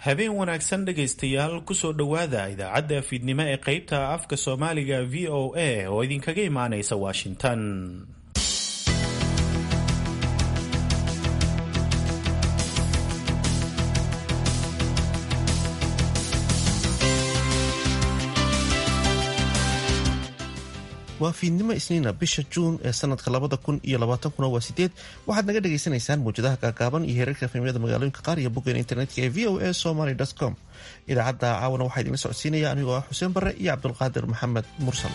habeen wanaagsan dhegaystayaal kusoo dhowaada idaacadda fiidnimo ee qaybta afka soomaaliga v o a oo idinkaga imaanaysa washington. waa fiidnimo isniina bisha juun ee sanadka 2020 waa 8. waxaad naga dhagaysanaysaan mawjadaha gaagaaban iyo heerarka efemyada magaalooyinka qaar iyo boggeena internetka ee v o a somaly.com. idaacadda caawana waxaa idinla socodsiinaya anigoo ah xuseen barre iyo cabdulqaadir maxamed mursal.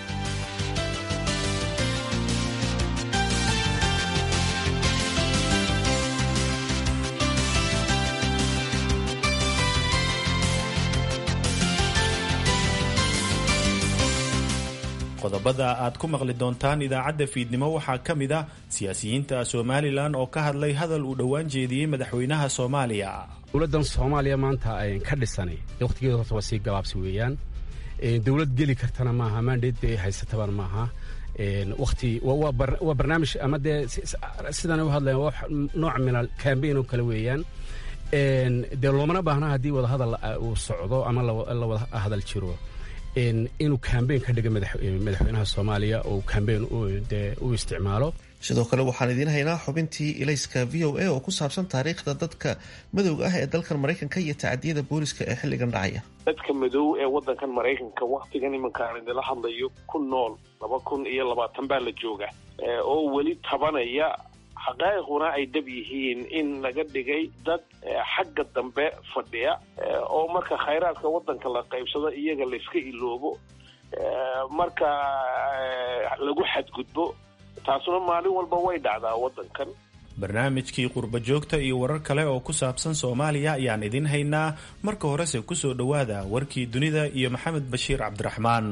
qodobada aad ku maqli doontaan idaacadda fiidnimo waxaa ka mid ah siyaasiyiinta somalilan oo ka hadlay hadal uu dhowaan jeediyey madaxweynaha soomaaliya. dowladdan soomaaliya maanta ayan ka dhisanay wakhtigeeda horta waa sii gabaabsi weeyaan. dowlad geli kartana maaha, maandheed bay haysatabaan maaha. wati waa barnaamij ama dee sidaan u hadlayan waa nooc mina cambaign oo kale weeyaan. dee loomana baahna haddii wadahadal uu socdo ama la wada hadal jiro inuu cambaign ka dhiga madaxweynaha soomaaliya oo cambaign u isticmaalo. sidoo kale waxaan idiin haynaa xubintii ilayska v o a oo ku saabsan taariikhda dadka madowga ah ee dalkan maraykanka iyo tacadiyada booliska ee xilligan dhacaya. dadka madow ee wadankan maraykanka waktigan imankaan idinla hadlayo ku nool 2020 baa la jooga oo weli tabanaya xaqaa'iquna ay dhab yihiin in laga dhigay dad xagga dambe fadhiya oo marka khayraadka waddanka la qaybsado iyaga layska iloobo marka lagu xadgudbo. taasuna maalin walba way dhacdaa waddankan. barnaamijkii qurba joogta iyo warar kale oo ku saabsan soomaaliya ayaan idin haynaa. marka horese kusoo dhowaada warkii dunida iyo maxamed bashiir cabdiraxmaan.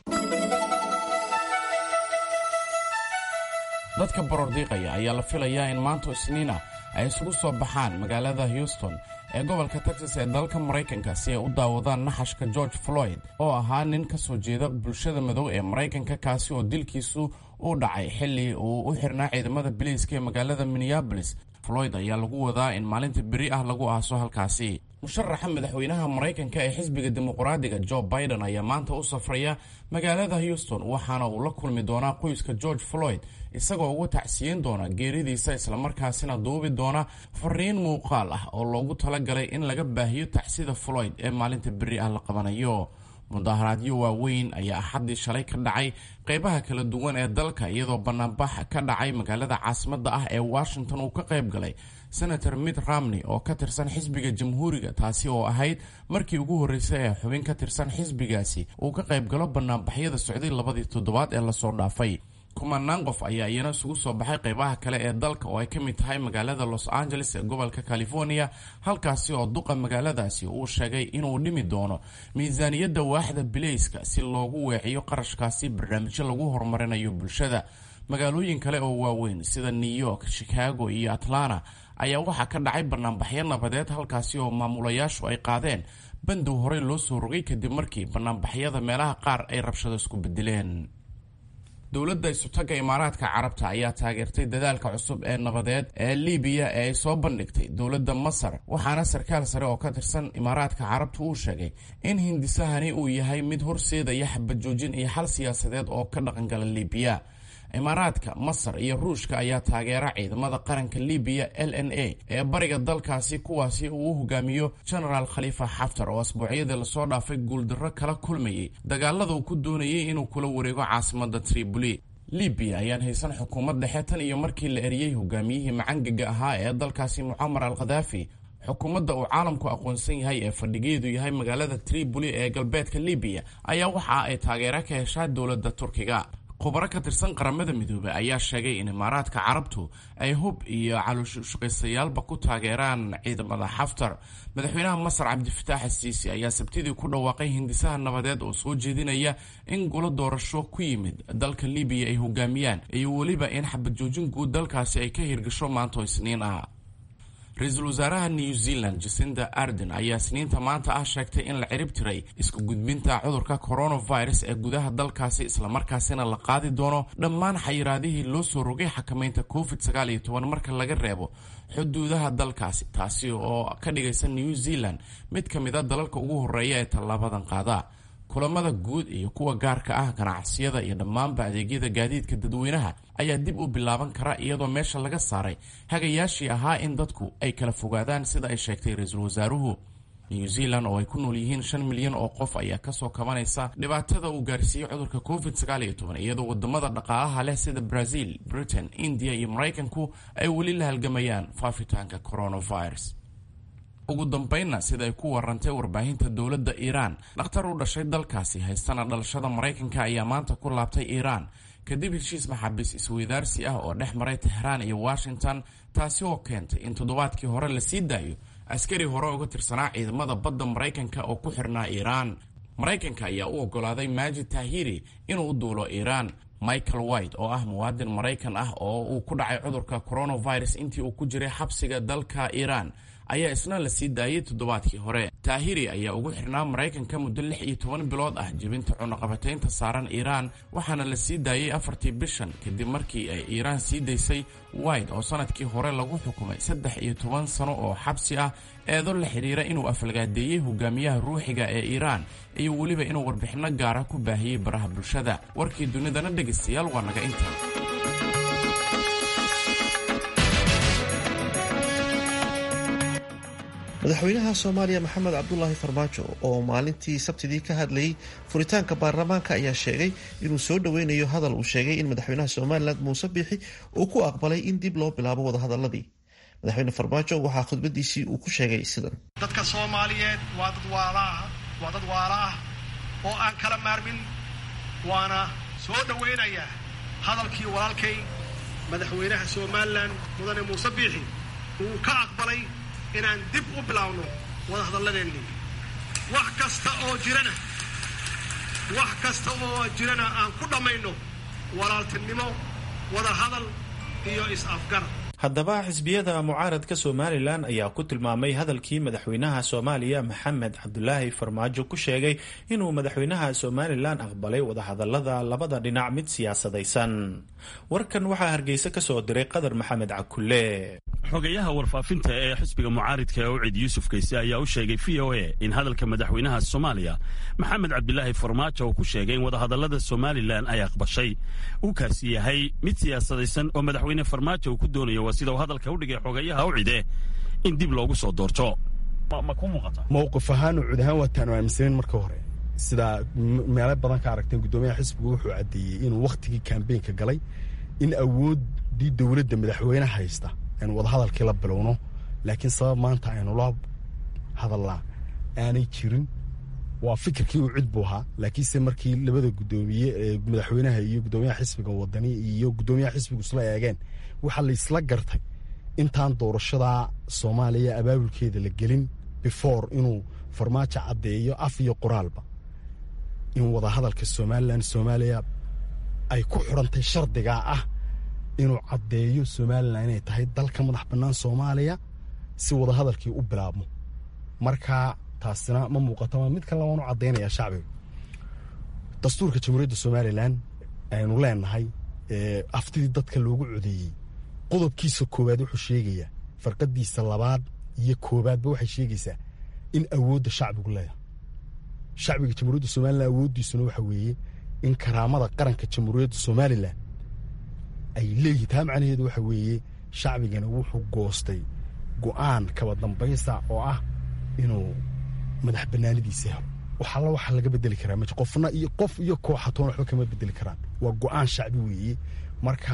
dadka borordiiqaya ayaa la filayaa in maanta isniina ay isugu soo baxaan magaalada Houston ee gobolka Texas ee dalka Maraykanka si ay u daawadaan naxashka George Floyd oo ahaa nin ka soo jeeda bulshada madow ee Maraykanka kaasi oo dilkiisu u dhacay xilli uu u xirnaa ciidamada biliiska ee magaalada Minneapolis. Floyd ayaa lagu wadaa in maalinta beri ah lagu aaso halkaasi. musharaxa madaxweynaha Maraykanka ee xisbiga dimuqraadiga Joe Biden ayaa maanta u safraya magaalada Houston waxaana uu la kulmi doonaa qoyska George Floyd isagoo uga tacsiyin doona geeridiisa islamarkaasina duubi doona fariin muuqaal ah oo loogu talagalay in laga baahiyo tacsida Floyd ee maalinta beri ah la qabanayo. mudaharaadyo waaweyn ayaa axaddii shalay ka dhacay qaybaha kala duwan ee dalka iyadoo banaanbax ka dhacay magaalada caasimadda ah ee Washington uu ka qayb galay senator Mitt Romney oo ka tirsan xisbiga jamhuuriga, taasi oo ahayd markii ugu horreysay ee xubin ka tirsan xisbigaasi uu ka qayb galo banaanbaxyada socday 2 toddobaad ee lasoo dhaafay. kumanaan qof ayaa iyana isugu soo baxay qaybaha kale ee dalka oo ay ka mid tahay magaalada Los Angeles ee gobolka California, halkaasi oo duqa magaaladaasi uu sheegay inuu dhimi doono miisaaniyadda waaxda bilayska si loogu weeciyo qarashkaasi barnaamijyo lagu horumarinayo bulshada. magaalooyin kale oo waaweyn sida New York, Chicago iyo Atlanta ayaa waxaa ka dhacay banaanbaxyo nabadeed halkaasi oo maamulayaashu ay qaadeen bandow horey loo soo rogay kadib markii banaanbaxyada meelaha qaar ay rabshado isku bedeleen. dowladda isutaga imaaraadka carabta ayaa taageertay dadaalka cusub ee nabadeed ee Liibiya ee ay soo bandhigtay dowladda Masar, waxaana sarkaal sare oo ka tirsan imaaraadka carabta uu sheegay in hindisahani uu yahay mid horseedaya xabad joojin iyo xal siyaasadeed oo ka dhaqangala Liibiya. imaaraadka, Masar iyo Ruushka ayaa taageera ciidamada qaranka Liibiya LNA ee bariga dalkaasi kuwaasi uu u hogaamiyo General Khalifa Haftar oo asbuucyadii lasoo dhaafay guuldarro kala kulmayay dagaalada uu ku doonayay inuu kula wareego caasimadda Tripoli. Liibiya ayaan haysan xukuumad dhexe tan iyo markii la eriyey hogaamiyihii macangaga ahaa ee dalkaasi Muammar al-Gaddafi. xukuumadda uu caalamku aqoonsan yahay ee fadhigeedu yahay magaalada Tripoli ee galbeedka Liibiya ayaa waxa ay taageero ka heshaa dowladda Turkiga. khubaro ka tirsan qaramada midoobay ayaa sheegay in imaaraadka carabtu ay hub iyo calooshushaqaysayaalba ku taageeraan ciidamada Haftar. madaxweynaha Masar Cabdifataax Siisi ayaa sabtidii ku dhawaaqay hindisaha nabadeed oo soo jeedinaya in golo doorasho ku yimid dalka Liibiya ay hogaamiyaan iyo weliba in xabad joojin guud dalkaasi ay ka hirgasho maanta Isniin ah. ra-iisul wasaaraha New Zealand Jacinda Ardern ayaa Isniinta maanta sheegtay in la cirib tiray isku gudbinta cudurka coronavirus ee gudaha dalkaasi isla markaasina la qaadi doono dhammaan xayiraadihii loo soo rogay xakamaynta COVID-19 marka laga reebo xuduudaha dalkaasi, taasi oo ka dhigaysa New Zealand mid ka mid ah dalalka ugu horeeya ee tallaabadan qaada. kulamada guud iyo kuwa gaarka ah, ganacsiyada iyo dhammaanba adeegyada gaadiidka dadweynaha ayaa dib u bilaaban kara iyadoo meesha laga saaray hagayaashii ahaa in dadku ay kala fogaadaan sida ay sheegtay ra-iisul wasaaruhu. New Zealand oo ay ku nool yihiin 5 milyan oo qof ayaa kasoo kabanaysa dhibaatada uu gaarsiiyey cudurka COVID-19 iyadoo wadamada dhaqaalaha leh sida Brazil, Britain, India iyo Maraykanku ay weli la halgamayaan faafitaanka coronavirus. ugu dambeynna sida ay ku warantay warbaahinta dowladda Iiraan, dhakhtar u dhashay dalkaasi haystana dhalashada Maraykanka ayaa maanta ku laabtay Iiraan kadib heshiis maxaabiis isweydaarsi ah oo dhex maray Tehran iyo Washington, taasi oo keentay in toddobaadkii hore la sii daayo askari hore uga tirsanaa ciidamada badda Maraykanka oo ku xirnaa Iiraan. Maraykanka ayaa u ogolaaday Majid Tahiri inuu u duulo Iiraan. Michael White oo ah muwaadin Maraykan ah oo uu ku dhacay cudurka coronavirus intii uu ku jiray xabsiga dalka Iiraan ayaa isna la sii daayay toddobaadkii hore. Tahiri ayaa ugu xirnaa Maraykanka muddo 16 bilood ah jibinta cunaqabataynta saaran Iiraan, waxaana la sii daayay 4 bishan kadib markii ay Iiraan sii daysay White oo sanadkii hore lagu xukumay 13 sano oo xabsi ah eedo la xiriira inuu afalgaadeeyay hogaamiyaha ruuxiga ee Iiraan iyo weliba inuu warbixino gaara ku baahiyay baraha bulshada. Warkii dunidana dhegeystayaal waa naga intaa. madaxweynaha Soomaaliya Maxamed Cabdullaahi Farmaajo oo maalintii Sabtidii ka hadlayay furitaanka baarlamaanka ayaa sheegay inuu soo dhaweynayo hadal uu sheegay in madaxweynaha Soomaaliland Muuse Biixi uu ku aqbalay in dib loo bilaabo wadahadaladii. madaxweyne Farmaajo waxaa khudbadiisii uu ku sheegay sidan: dadka Soomaaliyeed waa dad waala ah oo aan kala maarmin, waana soo dhaweynayaa hadalkii walaalkay madaxweynaha Soomaaliland mudane Muuse Biixi uu ka aqbalay inaan dib u bilaawno wadahadalladeennii. wax kasta oo jirana aan ku dhammayno walaaltinimo, wadahadal iyo is-afgar. haddaba xisbiyada mucaaradka Somaliland ayaa ku tilmaamay hadalkii madaxweynaha Soomaaliya Maxamed Cabdullaahi Farmaajo ku sheegay inuu madaxweynaha Somaliland aqbalay wadahadallada labada dhinac mid siyaasadaysan. warkan waxaa Hargeysa ka soo diray Qadar Maxamed Cakulle. xogayaha warfaafinta ee xisbiga mucaaradka ee Ucid Yuusuf Kayse ayaa u sheegay VOA in hadalka madaxweynaha Soomaaliya Maxamed Cabdullaahi Farmaajo uu ku sheegay in wadahadallada Somaliland ay aqbashay uu kaasi yahay mid siyaasadaysan oo madaxweyne Farmaajo uu ku doonayo sida uu hadalka u dhigay xogayaha Ucide in dib loogu soo doorto. ma ku muuqata mowqif ahaan Ucid ahaan waa taan aaminsan marka hore sida meelo badan ka aragteen gudoomiyaha xisbigu wuxuu cadeeyay inuu waqtigii campaign-ka galay in awoodii dawladda madaxweynaha haysta in wadahadalkii la bilowno, laakiin sabab maanta aynu la hadalnaa aanay jirin. waa fikirkii Ucid buu ahaa, laakiinse markii labada gudoomiye ee madaxweynaha iyo gudoomiyaha xisbiga wadani iyo gudoomiyaha xisbigu isla eegeen waxa la isla gartay intaan doorashada Soomaaliya abaabulkeeda la gelin before inuu Farmaajo cadeeyo af iyo qoraalba in wadahadalka Soomaaliya ay ku xirantay shardiga ah inuu cadeeyo Soomaaliland inay tahay dalka madax bannaan Soomaaliya si wadahadalkii u bilaabmo. marka taasina ma muuqato mid kale oo cadeynaya shacbiga. dastuurka jamhuuriyadda Soomaaliland aynu leenahay aftidii dadka loogu codeeyay qodobkiisa koowaad wuxuu sheegayaa farqadiisa labaad iyo koowaadba waxay sheegaysaa in awoodda shacbigu leeyahay. shacbiga jamhuuriyadda Soomaaliland awooddiisuna waxa weeye in karaamada qaranka jamhuuriyadda Soomaaliland ay leeyihiin. taa macnaheedu waxa weeye shacbigana wuxuu goostay go'aan kaba dambaysa oo ah inuu madax bannaanidiisa helo. waxa laga bedeli karaa ma qofna iyo qof iyo koox toona waxba kama bedeli karaan. waa go'aan shacbi weeye. marka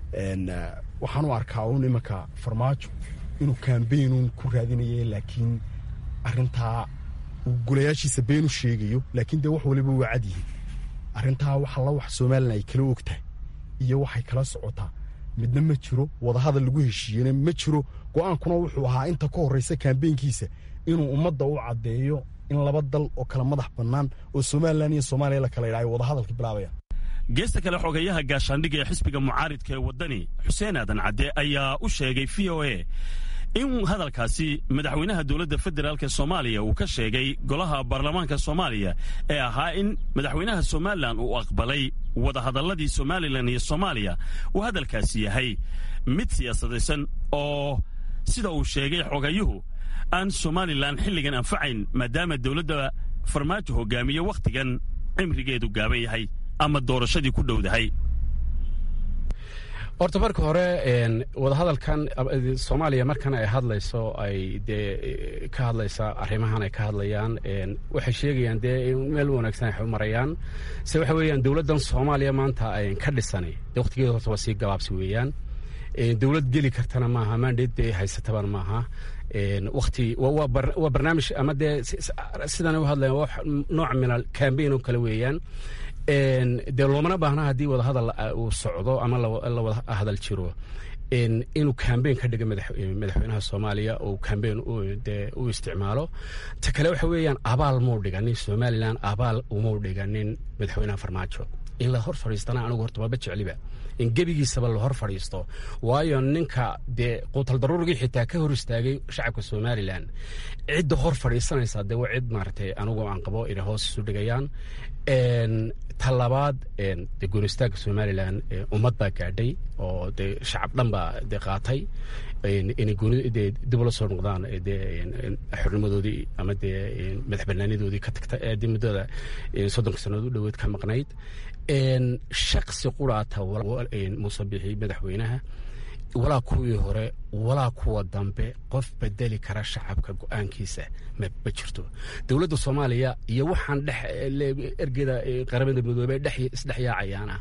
waxaan u arkaa uun imanka Farmaajo inuu campaign ku raadinayo, laakiin arrintaa uu golayaashiisa been u sheegayo, laakiin dee wax waliba waa cad yihiin. arrintaa wax Soomaaliland ay kala ogtahay iyo waxay kala socotaa midna ma jiro. wadahadal lagu heshiiyeyna ma jiro. go'aankuna wuxuu ahaa inta ka horreysa campaign-kiisa inuu ummadda u caddeeyo in laba dal oo kala madax bannaan oo Somaliland iyo Soomaaliya la kala yidhaayo wadahadalka bilaabayaan. geesta kale xogayaha gaashaandhigga ee xisbiga mucaaridka ee wadani Xuseen Aadan Cadde ayaa u sheegay VOA in hadalkaasi madaxweynaha dowladda federaalka soomaaliya uu ka sheegay golaha baarlamaanka soomaaliya ee ahaa in madaxweynaha somalilan uu aqbalay wadahadalladii somalilan iyo soomaaliya uu hadalkaasi yahay mid siyaasadaysan oo sida uu sheegay xogayuhu aan somalilan xilligan anfacayn maadaama dowladda farmaajo hogaamiye wakhtigan cimrigeedu gaaban yahay ama doorashadii ku dhowdahay. horta marka hore wadahadalkan soomaaliya markan ay hadlayso ay dee ka hadlaysaa arrimahan ay ka hadlayaan waxay sheegayaan dee in meel wanaagsan ay u marayaan se waxa weeyaan dowladdan soomaaliya maanta ka dhisanay dee wakhtigeeda horta waa sii gabaabsi weeyaan dowlad geli kartana maaha mandate dee haysatabaan maaha wakti waa barnaamij ama dee sidan u hadlayan wax nooc min al campaign oo kale weeyaan dee loomana baahna haddii wadahadal uu socdo ama la wada hadal jiro inuu cambaign ka dhiga madaxweynaha soomaaliya oo cambaign dee u isticmaalo ta kale waxa weeyaan abaal muu dhiganin somalilan abaal umau dhiganin madaxweynaha farmaajo in la hor fadhiistana anigu horta maba jecliba in gebigiisaba la hor fadhiisto waayo ninka dee quutal daruurigii xitaa ka hor istaagay shacabka somalilan cidda hor fadhiisanaysa dee waa cid maaragtay anigu aan qabo inay hoos isu dhigayaan ta labaad dee goonistaagga somalilan ummad baa gaadhay oo dee shacab dhan baa dee qaatay inay dee dib ula soo noqdaan dee xornimadoodii ama dee madax banaanidoodii ka tagta dee muddada 30 sannadood u dhoweed ka maqnayd shaksi quraata muuse bixi madaxweynaha walaa kuwii hore walaa kuwa dambe qof bedeli kara shacabka go-aankiisa ma jirto dowladda soomaaliya iyo waxaan ergeda qaramada midoobey isdhex yaacayaana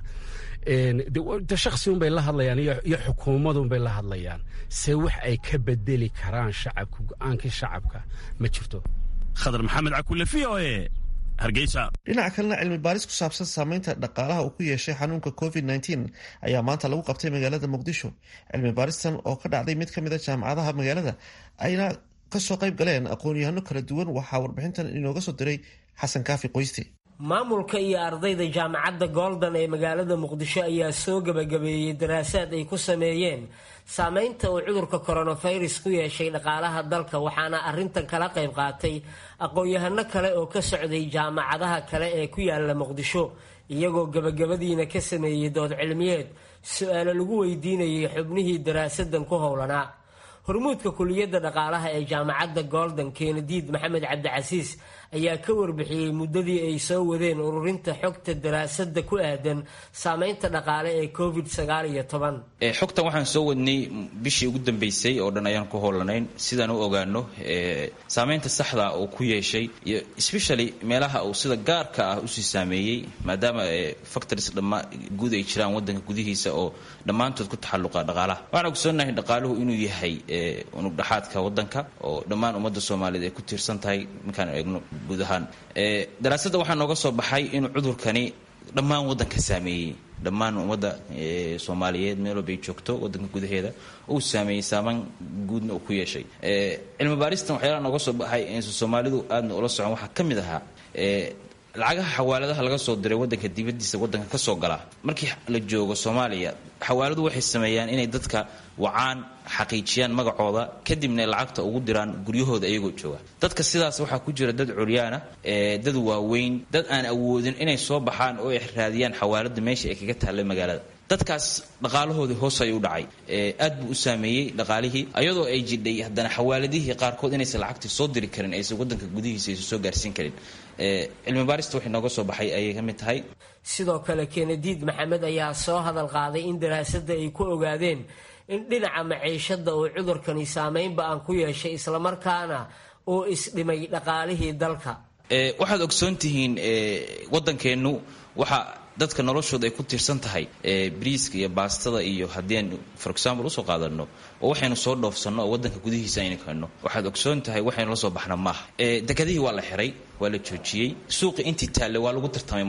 de shaksi unbay la hadlayaan iyo xukuumadunbay la hadlayaan se wax ay ka bedeli karaan shacabka go-aankii shacabka ma jirto. khadar maxamed cakule v o e hargeysa. dhinaca kalena cilmi baaris ku saabsan saameynta dhaqaalaha uu ku yeeshay xanuunka covid-19 ayaa maanta lagu qabtay magaalada muqdisho. cilmi baaristan oo ka dhacday mid ka mid a jaamacadaha magaalada ayna kasoo qayb galeen aqoon-yahano kala duwan waxaa warbixintan inooga soo diray xasan kaafi qoyste. maamulka iyo ardayda jaamacadda golden ee magaalada muqdisho ayaa soo gabagabeeyey daraasaad ay ku sameeyeen saameynta uu cudurka coronavirus ku yeeshay dhaqaalaha dalka waxaana arintan kala qayb qaatay aqoon-yahano kale oo ka socday jaamacadaha kale ee ku yaala muqdisho iyagoo gabagabadiina ka sameeyey dood cilmiyeed su-aalo lagu weydiinayay xubnihii daraasadan ku howlanaa. hormuudka kuliyadda dhaqaalaha ee jaamacadda golden kenediid maxamed cabdicasiis ayaa ka warbixiyey muddadii ay soo wadeen ururinta xogta daraasadda ku aadan saameynta dhaqaale ee covid-19. xogtan waxaan soo wadnay bishii ugu dambeysay oo dhan ayaan ku howlanayn sidaan u ogaano saameynta saxda uu ku yeeshay iyo especially meelaha uu sida gaarka ah usii saameeyey maadaama factories guud ay jiraan wadanka gudihiisa oo dhammaantood ku taxalluqa dhaqaalaha. waxaan ogsoonahay dhaqaaluhu inuu yahay unug dhaxaadka wadanka oo dhammaan ummadda soomaaliyeed ay ku tiirsan tahay markaan eegno guud ahaan. daraasadda waxaa nooga soo baxay inuu cudurkani dhammaan wadanka saameeyey dhammaan ummadda soomaaliyeed meel walba ay joogto wadanka gudaheeda uu saameeyey saamaan guudna uu ku yeeshay. cilmi baaristan waxyaalaha nooga soo baxay soomaalidu aadna ula socon waxaa ka mid ahaa lacagaha xawaaladaha laga soo diray wadanka dibadiisa wadanka ka soo gala markii la joogo Soomaaliya xawaaladu waxay sameeyaan inay dadka wacaan xaqiijiyaan magacooda kadibna lacagta ugu diraan guryahooda ayagoo jooga. dadka sidaas waxaa ku jira dad curyaana dad waaweyn dad aan awoodin inay soo baxaan oo ay raadiyaan xawaalada meesha ay kaga taallay magaalada. dadkaas dhaqaalahoodii hoos ayuu dhacay aad buu u saameeyey dhaqaalihii ayadoo ay jidhay haddana xawaaladihii qaarkood inaysan lacagtii soo diri karin aysan wadanka gudihiisa aysan soo gaarsiin karin. cilmi baarista waxay nooga soo baxay ayay ka mid tahay. sidoo kale kenediid maxamed ayaa soo hadal qaaday in daraasadda ay ku ogaadeen in dhinaca maciishada uu cudurkani saameynba aan ku yeeshay islamarkaana uu isdhimay dhaqaalihii dalka. waxaad ogsoon tihiin wadankeennu waxa dadka noloshooda ay ku tiirsan tahay bariiska iyo baastada iyo haddii aan for example usoo qaadano oo waxaynu soo dhoofsanno oo wadanka gudihiisa aynu keenno waxaad ogsoon tahay waxaynu la soo baxna maaha. dekadihii waa la xiray waa la joojiyey suuqi intii taalle waa lagu tartamay marka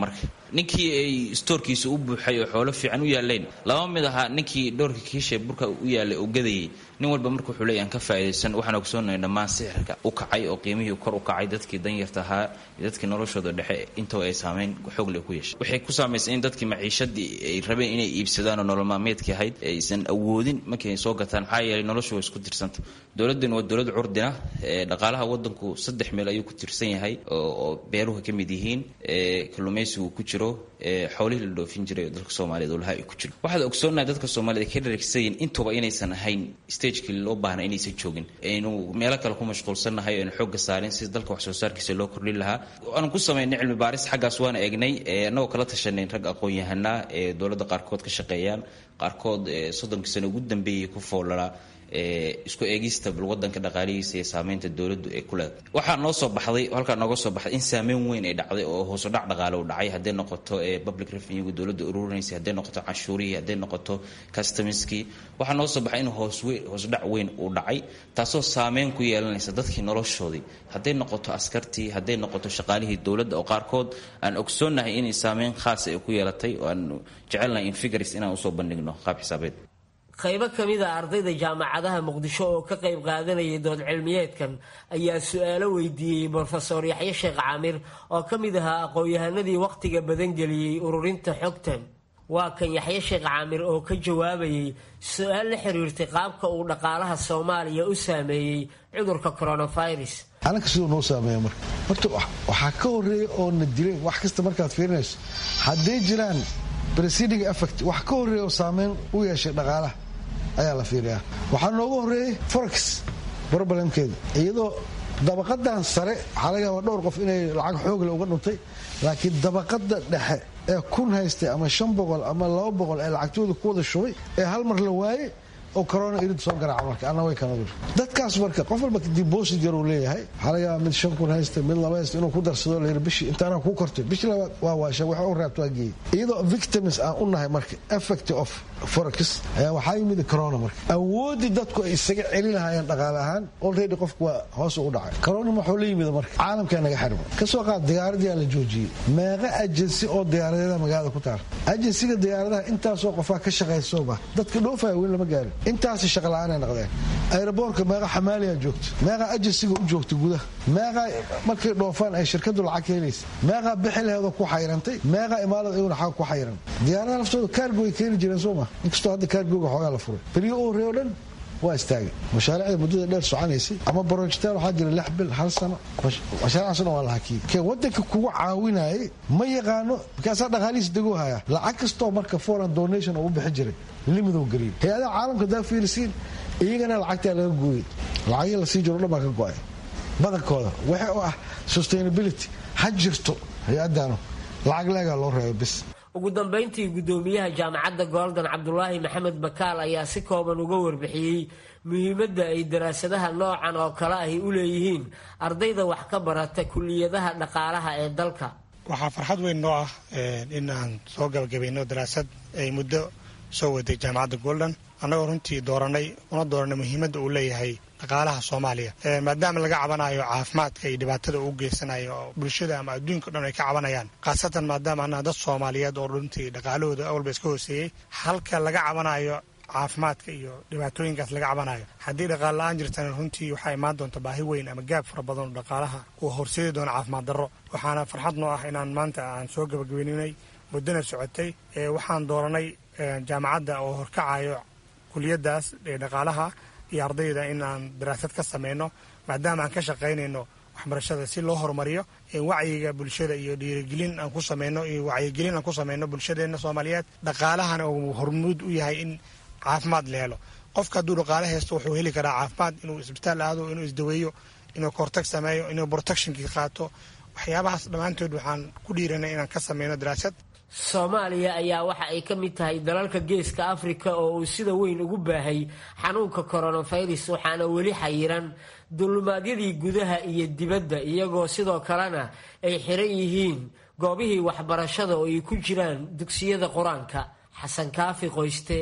ninkii ay stoorkiisa u buuxay oo xoolo fiican u yaaleen laba mid ahaa ninkii dhowrka kiisha burka u yaalay oo gadayay nin walba markuu wuxuu leeyahay ka faa'iideysan waxaan ogsoonahay dhammaan sixirka u kacay oo qiimihii kor u kacay dadkii danyarta ahaa dadkii noloshooda dhexe intoo ay saameyn xoog leh ku yeeshay waxay ku saameysay in dadkii maciishadii ay rabeen inay iibsadaan oo nolol maalmeedkii ahayd aysan awoodin markii ay soo gataan maxaa yeelay noloshu way isku tirsanta dowladdan waa dowlad curdina dhaqaalaha waddanku 3 meel ayuu ku tirsan yahay oo beeruhu ka mid yihiin kalluumaysigu ku jiro xoolihii la dhoofin jiray dalka Soomaaliyeed oo laha ay ku jiro waxaad ogsoonahay dadka Soomaaliyeed ka dheregsayin intuba inaysan ahayn stage-kii loo baahnaa inaysan joogin inuu meelo kale ku mashquulsanahay oo xoogga saarin si dalka wax soo saarkiisa loo kordhin lahaa aan ku sameynay cilmi baaris xaggaas waan eegnay anagoo kala tashanay rag aqoon-yahanaa ee dowladda qaarkood ka shaqeeyaan qaarkood 30 sano ugu dambeeyay ku foolala isku eegista bal wadanka dhaqaalihiisa iyo saameynta dawladdu ee ku leedahay waxaa noo soo baxday halka nooga soo baxday in saameyn weyn ay dhacday oo hoos u dhac dhaqaale u dhacay haday noqoto public revenue dawladdu ururinaysa haday noqoto cashuurihii haday noqoto customskii waxaa noo soo baxay in hoos u dhac weyn uu dhacay taasoo saameyn ku yeelanaysa dadkii noloshoodii haday noqoto askartii haday noqoto shaqaalihii dawladda oo qaarkood aan ogsoonahay in saameyn khaas ah ku yeelatay oo aan jecelnahay in figures inaan usoo bandhigno qaab xisaabeed qaybo ka mid a ardayda jaamacadaha muqdisho oo ka qayb qaadanayay dood cilmiyeedkan ayaa su-aalo weydiiyey brofesor yaxye sheekh caamir oo ka mid ahaa aqoon-yahanadii wakhtiga badan geliyey ururinta xogtan waa kan yaxye sheekh caamir oo ka jawaabayay su-aal la xiriirtay qaabka uu dhaqaalaha Soomaaliya u saameeyey cudurka coronavirus anaka sidoo noo saameeyo marka horta waxaa ka horeeya oo na dilay wax kasta markaad fiirinayso hadday jiraan preceding effect wax ka horeeya oo saameyn u yeeshay dhaqaalaha ayaa la fiiriyaa waxaa noogu horeeyay forex problemkeeda iyadoo dabaqadan sare waxaa laga yaabaa dhowr qof inay lacag xoog leh uga dhuntay laakiin dabaqada dhexe ee 1,000 haystay ama 500 ama 200 ee lacagtooda ku wada shubay ee hal mar la waayay oo corona irid soo garaaca marka ana way kana dur dadkaas marka qof walba deposit yar uu leeyahay waxa laga yaabaa mid 5,000 haystay mid 2 haystay inuu ku darsado leeyahay bishii intaana ku kortay bishii waa waasha waxa uu raabto agii iyadoo victims aan u nahay marka effect of forex ayaa waxa yimid corona marka awoodi dadku ay isaga celin lahaayeen dhaqaale ahaan already qofku waa hoos u dhacay corona wuxuu la yimid marka caalamka naga xirmo ka soo qaad diyaaradii la joojiyay meeqa agency oo diyaaradaha magaalada ku taal agencyga diyaaradaha intaas oo qof ka shaqeyso dadka dhoofay weyn lama gaarin intaas shaqo la'aan ay noqdeen aeroboortka meeqa xamaaliya joogto meeqa agencyga u joogto gudaha meeqa markay dhoofaan ay shirkadu lacag helayso meeqa bixileeda ku xayrantay meeqa imaarada ay xaq ku xayran diyaaradaha laftooda cargo ay keeni jireen Soomaa inkastoo hadda cargo-ga xoogaa la furay beriyo oo reedan waa istaagay mashaariicda muddada dheer soconaysay ama projectyaal waxaa jira 6 bil hal sano mashaariicdaasna waa la hakiyay kee wadanka kugu caawinayay ma yaqaano markaasaa dhaqaalihiisa degoo haya lacag kastoo marka foreign donation oo u bixi jiray limidow geliyay hay-adaha caalamka daa fiirisiin iyagana lacagtaa laga gooyay lacagii la sii jiro dhan baa ka go-ay badankooda waxa u ah sustainability ha jirto hay-addaanu lacag leegaa loo reebo bis ugu dambeyntii gudoomiyaha jaamacadda Golden Cabdullaahi Maxamed Bakaal ayaa si kooban uga warbixiyay muhiimadda ay daraasadaha noocan oo kale ah u leeyihiin ardayda wax ka barata kulliyadaha dhaqaalaha ee dalka waxaa farxad weyn noo ah in aan soo gabagabayno daraasad ay muddo soo waday jaamacadda Golden annagoo runtii dooranay muhiimadda uu leeyahay dhaqaalaha Soomaaliya maadaama laga cabanayo caafimaadka iyo dhibaatada uu geysanayo bulshada ama adduunka dhan ay ka cabanayaan qaasatan maadaama aan dad Soomaaliyeed oo runtii dhaqaalahooda awalba iska hooseeyay halka laga cabanayo caafimaadka iyo dhibaatooyinkaas laga cabanayo haddii dhaqaale la'aan jirtana runtii waxaa imaan doonta baahi weyn ama gaab fara badan oo dhaqaalaha uu horseedi doono caafimaad darro waxaana farxad noo ah inaan maanta aan soo gabagabeynay muddana socotay waxaan dooranay jaamacadda oo horkacayo kuliyadaas dhaqaalaha iyo ardayda in aan daraasad ka sameyno maadaama aan ka shaqaynayno waxbarashada si loo horumariyo wacyiga bulshada iyo dhiirigelin aan ku sameyno iyo wacyigelin aan ku sameyno bulshadeena Soomaaliyeed dhaqaalahana uu hormuud u yahay in caafimaad la helo qofka hadduu dhaqaale haysto wuxuu heli karaa caafimaad inuu isbitaal aado inuu isdaweeyo inuu kortag sameeyo inuu protectionkii qaato waxyaabahaas dhammaantood waxaan ku dhiiranay inaan ka sameyno daraasad Soomaaliya ayaa waxa ay ka mid tahay dalalka geeska Afrika oo uu sida weyn ugu baahay xanuunka coronavirus waxaana weli xayiran dulmaadyadii gudaha iyo dibadda iyagoo sidoo kalena ay xiran yihiin goobihii waxbarashada oo ay ku jiraan dugsiyada quraanka xasan kaafi qoyste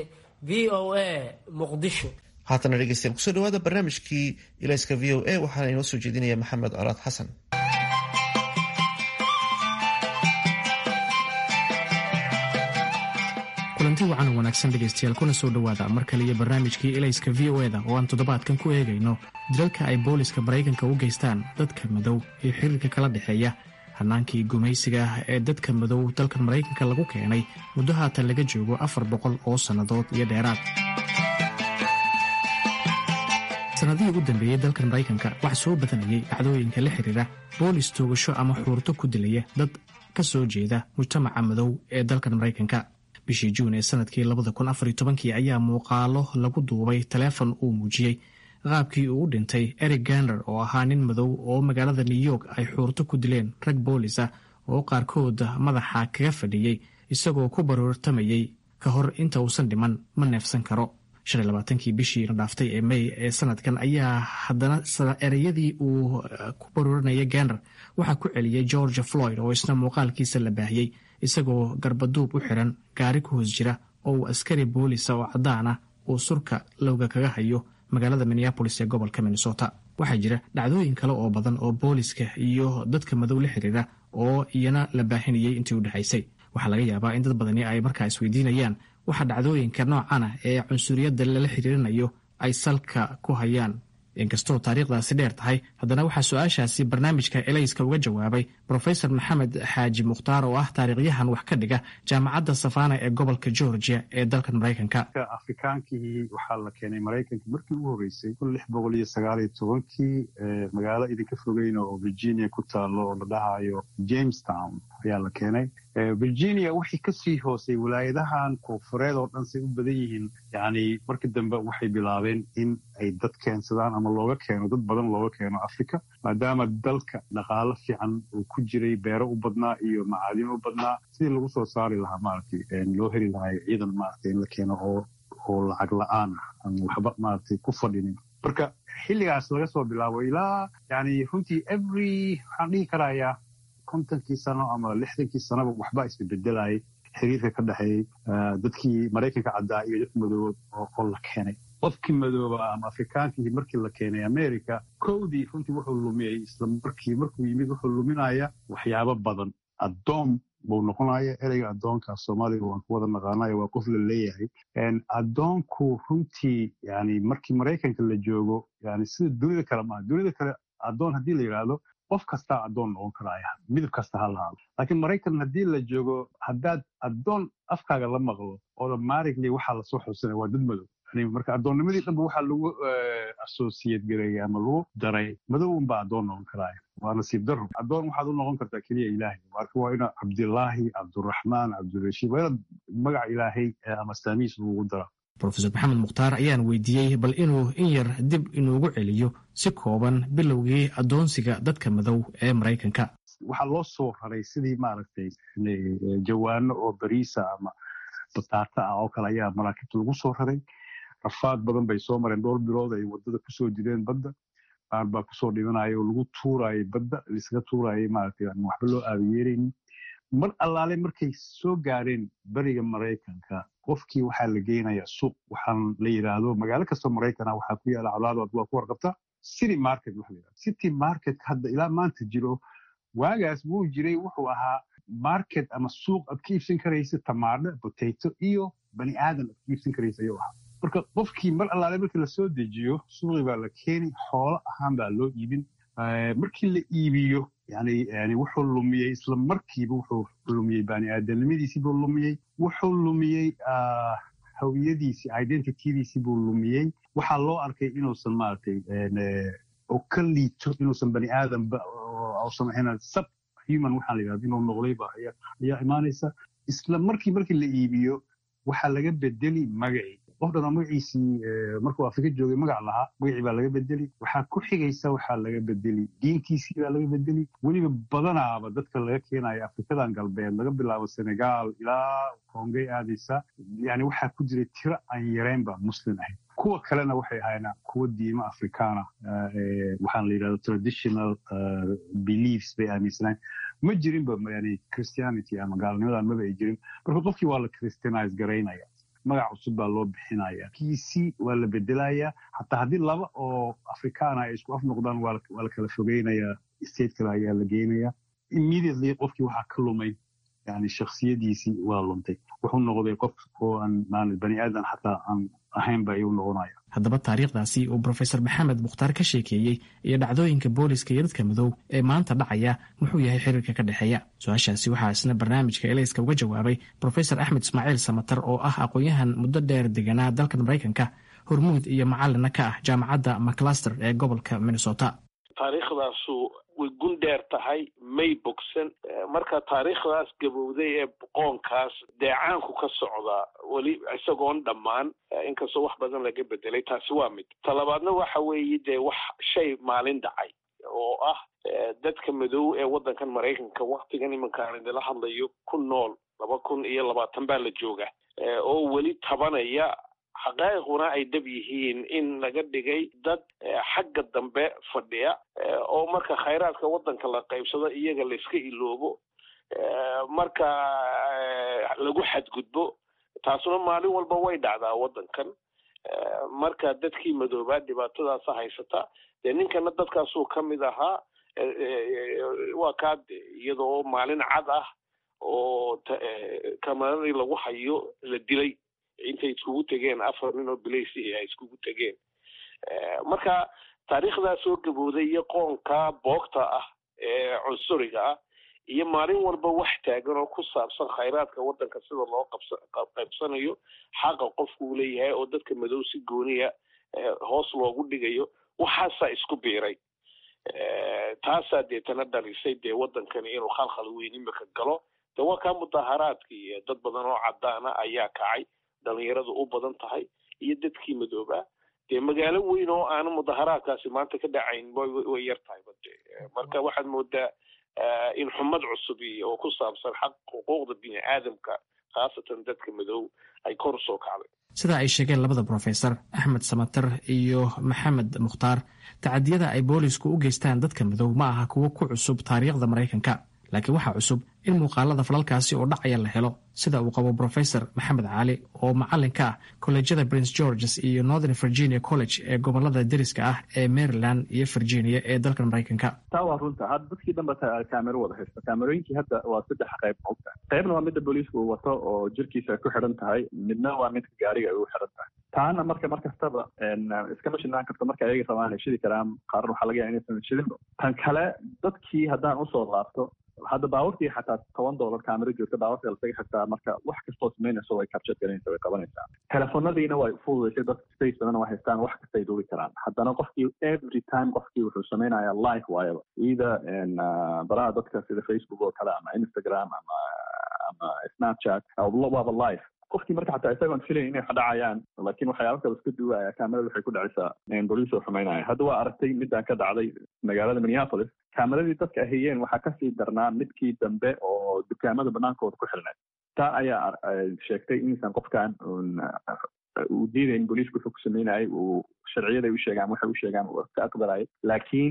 VOA Muqdisho haatana dhegeystayaal kusoo dhawaada barnaamijkii ilayska VOA waxaana inoo soo jeedinaya maxamed colaad xasan kulanti wacan oo wanaagsan dhegaystayaal kuna soo dhowaada mar kale iyo barnaamijkii elayska v o eda oo aan toddobaadkan ku eegayno dilalka ay booliska maraykanka u geystaan dadka madow ee xiriirka kala dhexeeya hannaankii gumaysiga ah ee dadka madow dalkan maraykanka lagu keenay muddo haatan laga joogo 400 oo sannadood iyo dheeraad. sanadihii ugu dambeeyey dalkan maraykanka waxaa soo badanayay dhacdooyinka la xiriira boolis toogasho ama xuurto ku dilaya dad ka soo jeeda mujtamaca madow ee dalkan maraykanka. bishii juun ee sanadkii 2014 ayaa muuqaalo lagu duubay taleefon uu muujiyey qaabkii uu u dhintay Eric Garner oo ahaa nin madow oo magaalada New York ay xuurto ku dileen rag boolis ah oo qaarkood madaxa kaga fadhiyey isagoo ku baroortamayay ka hor inta uusan dhiman ma neefsan karo. 25kii bishii dhaaftay ee May ee sanadkan ayaa haddana ereyadii uu ku barooranayay Garner waxaa ku celiyay George Floyd oo isna muuqaalkiisa la baahiyey isagoo garbaduub u xiran gaari ku hoos jira oo uu askari boolisa oo caddaan ah uu surka lowga kaga hayo magaalada Minneapolis ee gobolka Minnesota. waxaa jira dhacdooyin kale oo badan oo booliska iyo dadka madow la xiriira oo iyana la baahinayay intii u dhaxaysay. waxaa laga yaabaa in dad badani ay markaa isweydiinayaan waxa dhacdooyinka noocan ah ee cunsuriyadda lala xiriirinayo ay salka ku hayaan. inkastoo taariikhdaasi dheer tahay haddana waxaa su-aashaasi barnaamijka elayska uga jawaabay Professor Maxamed Xaaji Mukhtaar oo ah taariikhyahan wax ka dhiga jaamacadda Savannah ee gobolka Georgia ee dalkan Maraykanka. Afrikaankii waxaa la keenay Maraykanka markii ugu horeysay 1619 magaalo idinka fogeyn oo Virginia ku taalo oo la dhahayo Jamestown ayaa la keenay. Virginia wixii ka sii hoosay wilaayadahan koonfureed oo dhan say u badan yihiin yani markii dambe waxay bilaabeen in ay dad keensadaan ama looga keeno dad badan looga keeno Afrika maadaama dalka dhaqaale fiican uu ku jiray beero u badnaa iyo macaadin u badnaa sidii lagu soo saari lahaa maaragtay loo heli lahaa ciidan maaragtay in la keeno oo lacag la'aan ah ama waxba maaragtay ku fadhinin. marka xilligaas laga soo bilaabo ilaa yani runtii waxaan dhihi karayaa 50kii sano ama 60kii sanaba waxba isbedelayay xiriirka ka dhaxeeyay dadkii Maraykanka caddaa iyo dadka madoob oo la keenay. qofkii madooba ama Afrikaankii markii la keenay America koodii runtii wuxuu lumiyay isla markuu yimid wuxuu luminaya waxyaabo badan. adoon buu noqonaya. ereyga adoonka Soomaaliga waan ku wada naqaanay waa qof la leeyahay. adoonku runtii yani markii Maraykanka la joogo yani sida dunida kale ma dunida kale adoon haddii la yiraahdo qof kasta adoon noqon karaya midab kasta ha lahaado. laakiin Maraykan haddii la joogo haddaad adoon afkaaga la maqlo automatically waxaa lasoo xusinaya waa dad madow. marka adoonnimadii dhanba waxaa lagu associate gareeyay ama lagu daray madow unbaa adoon noqon karaya. waa nasiib daro. adoon waxaad u noqon kartaa keliya ilaahay. marka waa ina Cabdillaahi, Cabduraxmaan, Cabdirashiid waa inaad magaca ilaahay ama saamiis lagu dara. Professor Maxamed Mukhtaar ayaan weydiiyey bal inuu in yar dib inuugu celiyo si kooban bilowgii adoonsiga dadka madow ee Maraykanka. waxaa loo soo raray sidii maaragtay jawaano oo bariisa ama bataata ah oo kale ayaa maraakiibta lagu soo raray. rafaad badan bay soo mareen dhowr bilood ay wadada kusoo jireen badda. qaar baa kusoo dhimanaya oo lagu tuurayay badda lisaga tuurayay maaragtay waxba loo aabiyeeraynin. mar allaale markay soo gaareen bariga Maraykanka qofkii waxaa la geynayaa suuq waxaan la yiraahdo magaalo kasta Maraykanka waxaa ku yaala calaamad waa ku warqabta city market waxa la yiraahdo. city market hadda ilaa maanta jiro. waagaas wuu jiray wuxuu ahaa market ama suuq aad ka iibsan karaysa tamaandho, potato iyo bani aadan aad ka iibsan karaysa ayuu ahaa. marka qofkii mar allaale markii la soo dejiyo suuqii baa la keeni xoolo ahaan baa loo iibin. markii la iibiyo yani wuxuu lumiyey isla markiiba wuxuu lumiyey bani aadanimadiisii buu lumiyey. wuxuu lumiyey hawiyadiisii identitydiisii buu lumiyey. waxaa loo arkay inuusan maaragtay oo ka liito inuusan bani aadanba uusan ahayn sub human waxaa la yidhahda inuu noqdayba ayaa imaanaysa. isla markii la iibiyo waxaa laga bedeli magacii. qof dhan magaciisii markuu Afrika joogay magac lahaa magacii baa laga bedeli. waxaa ku xigaysa waxaa laga bedeli diintiisii baa laga bedeli. weliba badanaaba dadka laga keenaya Afrikadan galbeed laga bilaabo Senegal ilaa Kongay aadaysa yani waxaa ku jiray tiro aan yareynba muslim ahayd. kuwa kalena waxay ahaayeen kuwa diimo Afrikaana waxaan la yidhahdo traditional beliefs bay aaminsanaan. ma jirinba yani Christianity ama gaalnimadan maba ay jirin. marka qofkii waa la Christianize garaynaya. magac cusub baa loo bixinaya. kiisii waa la bedelayaa. hataa haddii laba oo Afrikaana ay isku af noqdaan waa la kala fogeynayaa. state kale ayaa la geynayaa. immediately qofkii waxaa ka lumay yani shakhsiyadiisii waa luntay, wuxuu noqday qof oo aan bani aadan xataa aan ahayn ba ayuu noqonaya. haddaba taariikhdaasi uu profesor maxamed mukhtaar ka sheekeeyey iyo dhacdooyinka booliska iyo dadka madow ee maanta dhacaya muxuu yahay xiriirka ka dhexeeya? su-aashaasi waxaa isna barnaamijka elayska uga jawaabay profesor axmed ismaaciil samatar oo ah aqoon-yahan muddo dheer deganaa dalkan maraykanka, hormuud iyo macalina ka ah jaamacadda maclaster ee gobolka minnesota. taariikhdaasu way gun dheer tahay, may bogsan. marka taariikhdaas gabowday ee boqoonkaas deecaanku ka socda weli isagoon dhammaan, inkastoo wax badan laga bedelay. taasi waa mid. talabaadna waxa weeye dee wax shay maalin dhacay oo ah dadka madow ee waddankan maraykanka waktigan imankaan idinla hadlayo ku nool 2020 baa la jooga, oo weli tabanaya xaqaa'iquna ay dab yihiin in laga dhigay dad xagga dambe fadhiya, oo marka khayraadka waddanka la qaybsado iyaga la iska iloobo, marka lagu xadgudbo. taasuna maalin walba way dhacdaa waddankan. marka dadkii madoobaa dhibaatadaasa haysata, dee ninkana dadkaasuu ka mid ahaa. waa kaa iyadoo maalin cad ah oo kamaradii lagu hayo la dilay, intay iskugu tegeen 4 nin oo bilaysi ay iskugu tegeen. marka taariikhdaa soo gabooday iyo qoonka boogta ah ee cunsuriga ah iyo maalin walba wax taagan oo ku saabsan khayraadka waddanka sida loo qaybsanayo, xaqa qofku uu leeyahay oo dadka madow si gooniya hoos loogu dhigayo, waxaasaa isku biiray. taasaa deetana dhalisay dee waddankani inuu khalkhal weyn imika galo. de waa kaa mudaharaadkii dad badan oo caddaana ayaa kacay, dhalinyaradu u badan tahay iyo dadkii madoobaa. dee magaalo weyn oo aana mudaharaadkaasi maanta ka dhacayn way yar tahay. marka waxaad moodaa in xumad cusub oo ku saabsan xaq xuquuqda bini aadamka khaasatan dadka madow ay kor usoo kacday. sida ay sheegeen labada profesor axmed samatar iyo maxamed mukhtaar, tacadiyada ay boolisku u geystaan dadka madow ma aha kuwo ku cusub taariikhda maraykanka, laakiin waxaa cusub in muuqaalada falalkaasi oo dhacaya la helo, sida uu qabo profesor maxamed cali oo macalin ka ah kollejyada prince georges iyo northern virginia college ee gobolada deriska ah ee maryland iyo virginia ee dalkan maraykanka. taa waa runta. hadda dadkii dhanba kaamero wada haysta. kaamerooyinkii hadda waa 3 qayb ogta. qaybna waa midda booliisku uu wato oo jirkiisa ay ku xidhan tahay, midna waa midka gaariga ay u xidhan tahay. taana markastaba iskama shidnaan karto. marka ayaga rabaan ay shidi karaan, qaarna waxaa laga yaaba inaysan shidinba. tan kale dadkii haddaan usoo laabto, hadda baawartii xataa $10 kaamero joogta, baawartii lasaga xigtaa. marka wax kastoo samaynayso way capture garanaysa, way qabanaysaa. telefoonadiina way fududaysay, dadka space badan waa haystaan, wax kastay duubi karaan. haddana qofkii every time qofkii wuxuu samaynayaa live waayaba, ida baraha dadka sida Facebook oo kale ama Instagram ama Snapchat waaba live. qofkii marka xataa isagoon filayn inay dhacayaan, laakiin waxyaaba kale iska duwaya, kaamerada waxay ku dhacaysaa booliis oo xumaynaya. hadda waa aragtay midaan ka dhacday magaalada Minneapolis. kaameradii dadka ahayeen waxaa kasii darnaa midkii dambe oo dukaamada banaankooda ku xirnay. taa ayaa sheegtay inaysan qofkan uu diidayn booliisku wuxuu ku samaynayay, uu sharciyada u sheegaan, waxay u sheegaan uu iska aqbalayay, laakiin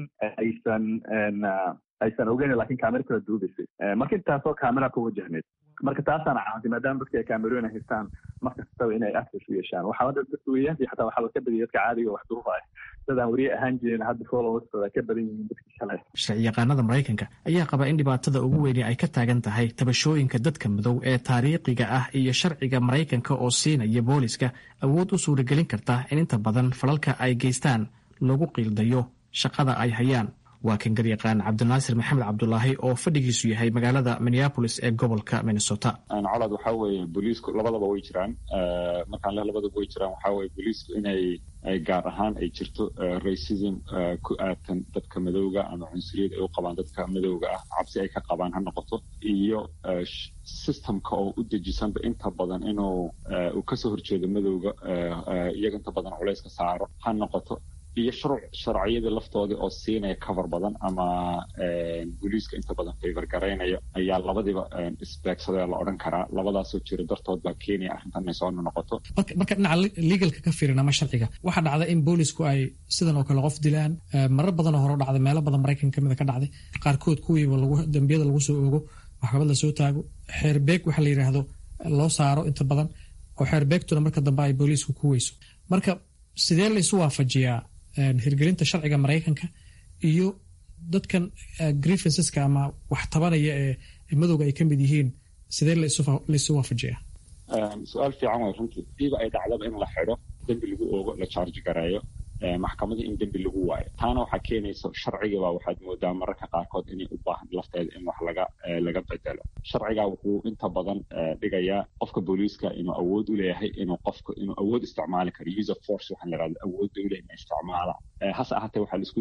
aysan ogeyn, laakiin kaamera kala duubaysay. marka intaasoo kaamera ku wajahneed. marka taasaana caawintay, maadaama dadka ay kaamerooyin haystaan markastaba inay access u yeeshaan. waxaa dadweynaantii xataa waxaa ka badiyay dadka caadiga wax duubaya, dadaan weriye ahaan jirin hadda followers ka badan yihiin dadkii kale. sharciyaqaanada maraykanka ayaa qaba in dhibaatada ugu weyni ay ka taagan tahay tabashooyinka dadka madow ee taariikhiga ah iyo sharciga maraykanka oo siinaya booliska awood u suuragelin karta in inta badan falalka ay geystaan lagu qiildayo shaqada ay hayaan. waa kan garyaqaan cabdinaasir maxamed cabdulaahi oo fadhigiisu yahay magaalada Minneapolis ee gobolka Minnesota. colad waxaa weeye booliisku labadaba way jiraan. markaan leh labadaba way jiraan, waxaa weeye booliisku inay gaar ahaan ay jirto racism ku aadkan dadka madowga ama cunsuriyad ay u qabaan dadka madowga ah, cabsi ay ka qabaan ha noqoto, iyo systemka oo u dejisanba inta badan inuu kasoo horjeedo madowga, iyaga inta badan culayska saaro ha noqoto, iyo sharciyada laftoodii oo siinaya cover badan ama booliiska inta badan favor garaynaya, ayaa labadiiba isbeegsadee la odhan karaa. labadaasoo jira dartood baa kenya arrintan inay soo noqoto. marka dhinaca legalka ka fiirin ama sharciga, waxaa dhacda in boolisku ay sidan oo kale qof dilaan. marar badanoo hore dhacday, meelo badan maraykanka kamida ka dhacday. qaarkood kuwiiba dambiyada lagu soo oogo, maxkamad la soo taago, xeerbeeg waxa la yidhaahdo loo saaro inta badan, oo xeerbeegtuna marka dambe ay booliisku ku weyso. marka sidee la isu waafajiyaa hirgelinta sharciga maraykanka iyo dadkan grievanceska ama wax tabanaya ee madowga ay ka mid yihiin sidee laisu waafajiyaa? su-aal fiican way runtii. diiba ay dhacdaba in la xidho, dembi lagu oogo, la charge gareeyo, maxkamadii in dembi lagu waayo. taana waxaa keenaysa sharcigiibaa waxaad moodaa mararka qaarkood inay u baahan lafteeda in wax laga bedelo. sharcigaa wuxuu inta badan dhigayaa qofka booliiska inuu awood u leeyahay inuu awood isticmaali karo, use of force waxaan la yidhahda awood dowla inay isticmaalaan. hase ahaatee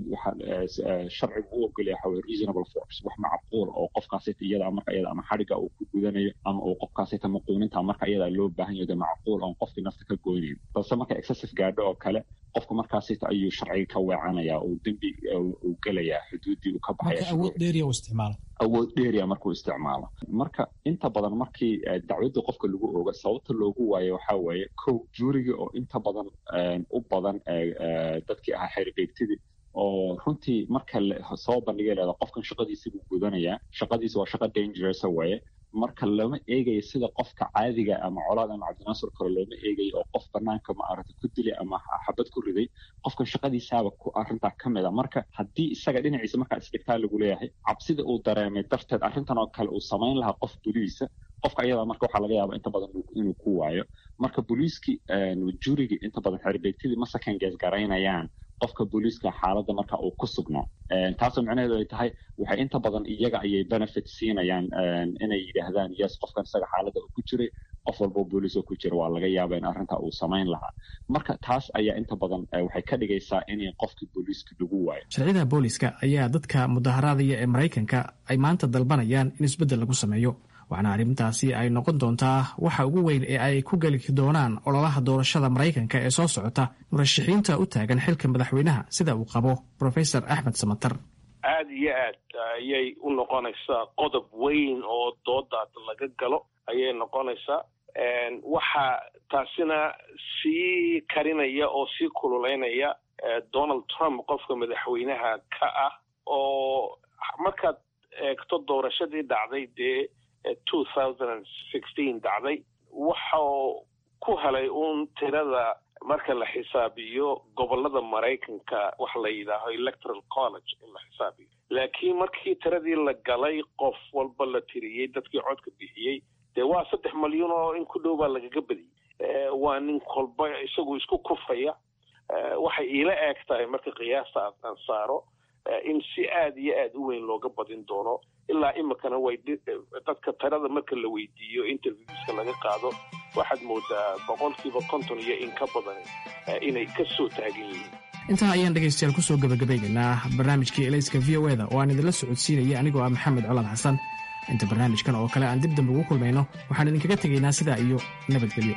sharcigu u ogolaya waxa weye reasonable force, wax macquul oo qofkaasita iyada marka iyada ama xadhiga uu ku gudanayo ama uu qofkaasita maquuninta marka iyada loo baahan yahay macquul oon qofkii nafta ka goynayn. balse marka excessive gaadho oo kale qofka markaasita ayuu sharciga ka weecanaya oo dembi uu gelayaa xuduuddii uu ka baxaya. awood dheeriya uu isticmaalo. awood dheeriya markuu isticmaalo. marka inta badan markii dacwadda qofka lagu ooga sababta loogu waayo waxaa weeye kow juuriga oo inta badan u badan dadkii ahaa xeerbeegtidii oo runtii marka soo bandhigay leeda qofkan shaqadiisa buu gudanayaa, shaqadiisa waa shaqo dangerous weeye. marka lama eegayo sida qofka caadiga ama colaad ama cabdinaasur kale looma eegayo oo qof banaanka maaragtay ku dilay ama xabad ku riday, qofkan shaqadiisaaba arrintaa ka mid a. marka haddii isaga dhinaciisa markaa isdhigtaa lagu leeyahay cabsida uu dareemay darteed arrintan oo kale uu samayn lahaa qof boliisa, qofka ayada marka waxaa laga yaaba inta badan inuu ku waayo. marka booliiskii jurigii inta badan xeerbeegtidii ma second guess garaynayaan qofka booliiska xaaladda marka uu ku sugnaa. taasoo micnaheedu ay tahay waxay inta badan iyaga ayay benefit siinayaan inay yidhaahdaan yes qofkan isaga xaaladda uu ku jiray, qof walboo booliis oo ku jira waa laga yaaba in arrintaa uu samayn lahaa. marka taas ayaa inta badan waxay ka dhigaysaa inay qofkii booliiska lagu waayo. sharciyada booliiska ayaa dadka mudaharaadaya ee Maraykanka ay maanta dalbanayaan in isbeddel lagu sameeyo, waxaana arrintaasi ay noqon doontaa waxa ugu weyn ee ay ku geli doonaan ololaha doorashada Maraykanka ee soo socota murashaxiinta u taagan xilka madaxweynaha sida uu qabo Professor Axmed Samatar. aad iyo aad ayay u noqonaysaa qodob weyn oo doodaad laga galo ayay noqonaysaa. waxaa taasina sii karinaya oo sii kululeynaya Donald Trump qofka madaxweynaha ka ah oo markaad eegto doorashadii dhacday dee 2016 dhacday waxau ku helay uun tirada marka la xisaabiyo gobolada Maraykanka wax la yidhaaho electoral college in la xisaabiyo. laakiin markii tiradii la galay qof walba la tiriyey dadkii codka bixiyey dee waa 3 malyan oo in ku dhow baa lagaga badiyey. waa nin kolba isagu isku kufaya. waxay iila eeg tahay marka qiyaasta aan saaro in si aad iyo aad u weyn looga badin doono. ilaa imikana way dadka tirada marka la weydiiyo interviewska laga qaado waxaad moodaa 50% iyo in ka badan inay ka soo taagan yihiin. intaa ayaan dhegaystayaal kusoo gabagabaynaynaa barnaamijkii elayska VOA-da oo aan idinla socodsiinaya anigoo ah Maxamed Colaad Xasan. inta barnaamijkan oo kale aan dib dambe ugu kulmayno waxaan idinkaga tegaynaa sidaa iyo nabadgelyo.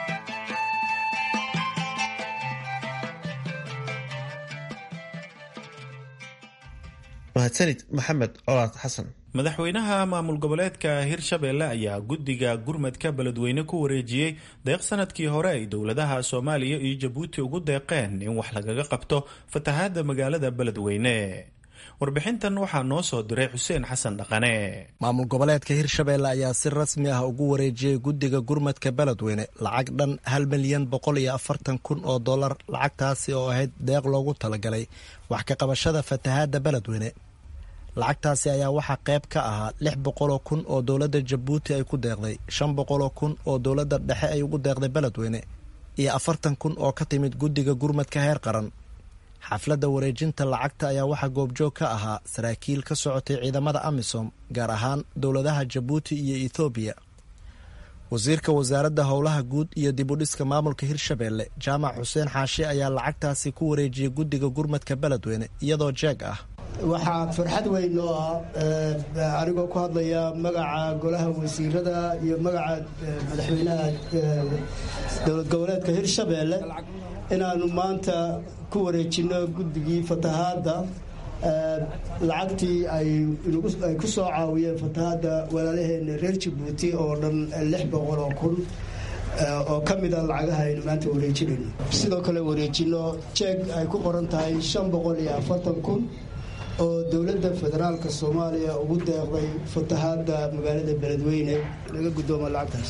mahadsanid Maxamed Colaad Xasan. madaxweynaha maamul goboleedka Hirshabelle ayaa guddiga gurmadka beledweyne ku wareejiyey deeq sanadkii hore ay dowladaha Soomaaliya iyo Jabuuti ugu deeqeen in wax lagaga qabto fatahaada magaalada beledweyne. warbixintan waxaa noo soo diray Xuseen Xasan Dhaqane. maamul goboleedka Hirshabelle ayaa si rasmi ah ugu wareejiyey guddiga gurmadka beledweyne lacag dhan $1,440,000 oo dollar. lacagtaasi oo ahayd deeq loogu talagalay wax ka qabashada fatahaada beledweyne. lacagtaasi ayaa waxaa qayb ka ahaa 600,000 oo dowladda Jabuuti ay ku deeqday, 500,000 oo dowladda dhexe ay ugu deeqday beledweyne iyo 40,000 oo ka timid guddiga gurmadka heer qaran. xafladda wareejinta lacagta ayaa waxaa goobjoog ka ahaa saraakiil ka socotay ciidamada AMISOM gaar ahaan dowladaha Jabuuti iyo Ethiopia. wasiirka wasaaradda howlaha guud iyo dib u dhiska maamulka Hirshabelle Jaamac Xuseen Xaashi ayaa lacagtaasi ku wareejiyey guddiga gurmadka beledweyne iyadoo jeeg ah. waxaa farxad weyn oo ah anigoo ku hadlaya magaca golaha wasiirada iyo magaca madaxweynaha dowlad goboleedka Hirshabelle inaanu maanta ku wareejino guddigii fatahaada lacagtii ay ku soo caawiyeen fatahaada walaalaheena reer Jabuuti oo dhan 600,000 oo ka mid ah lacagaha aynu maanta wareejinayno. sidoo kale wareejino jeeg ay ku qoran tahay 540,000 oo dowladda federaalka Soomaaliya ugu deeqday fatahaada magaalada beledweyne laga gudoomo lacagtaas.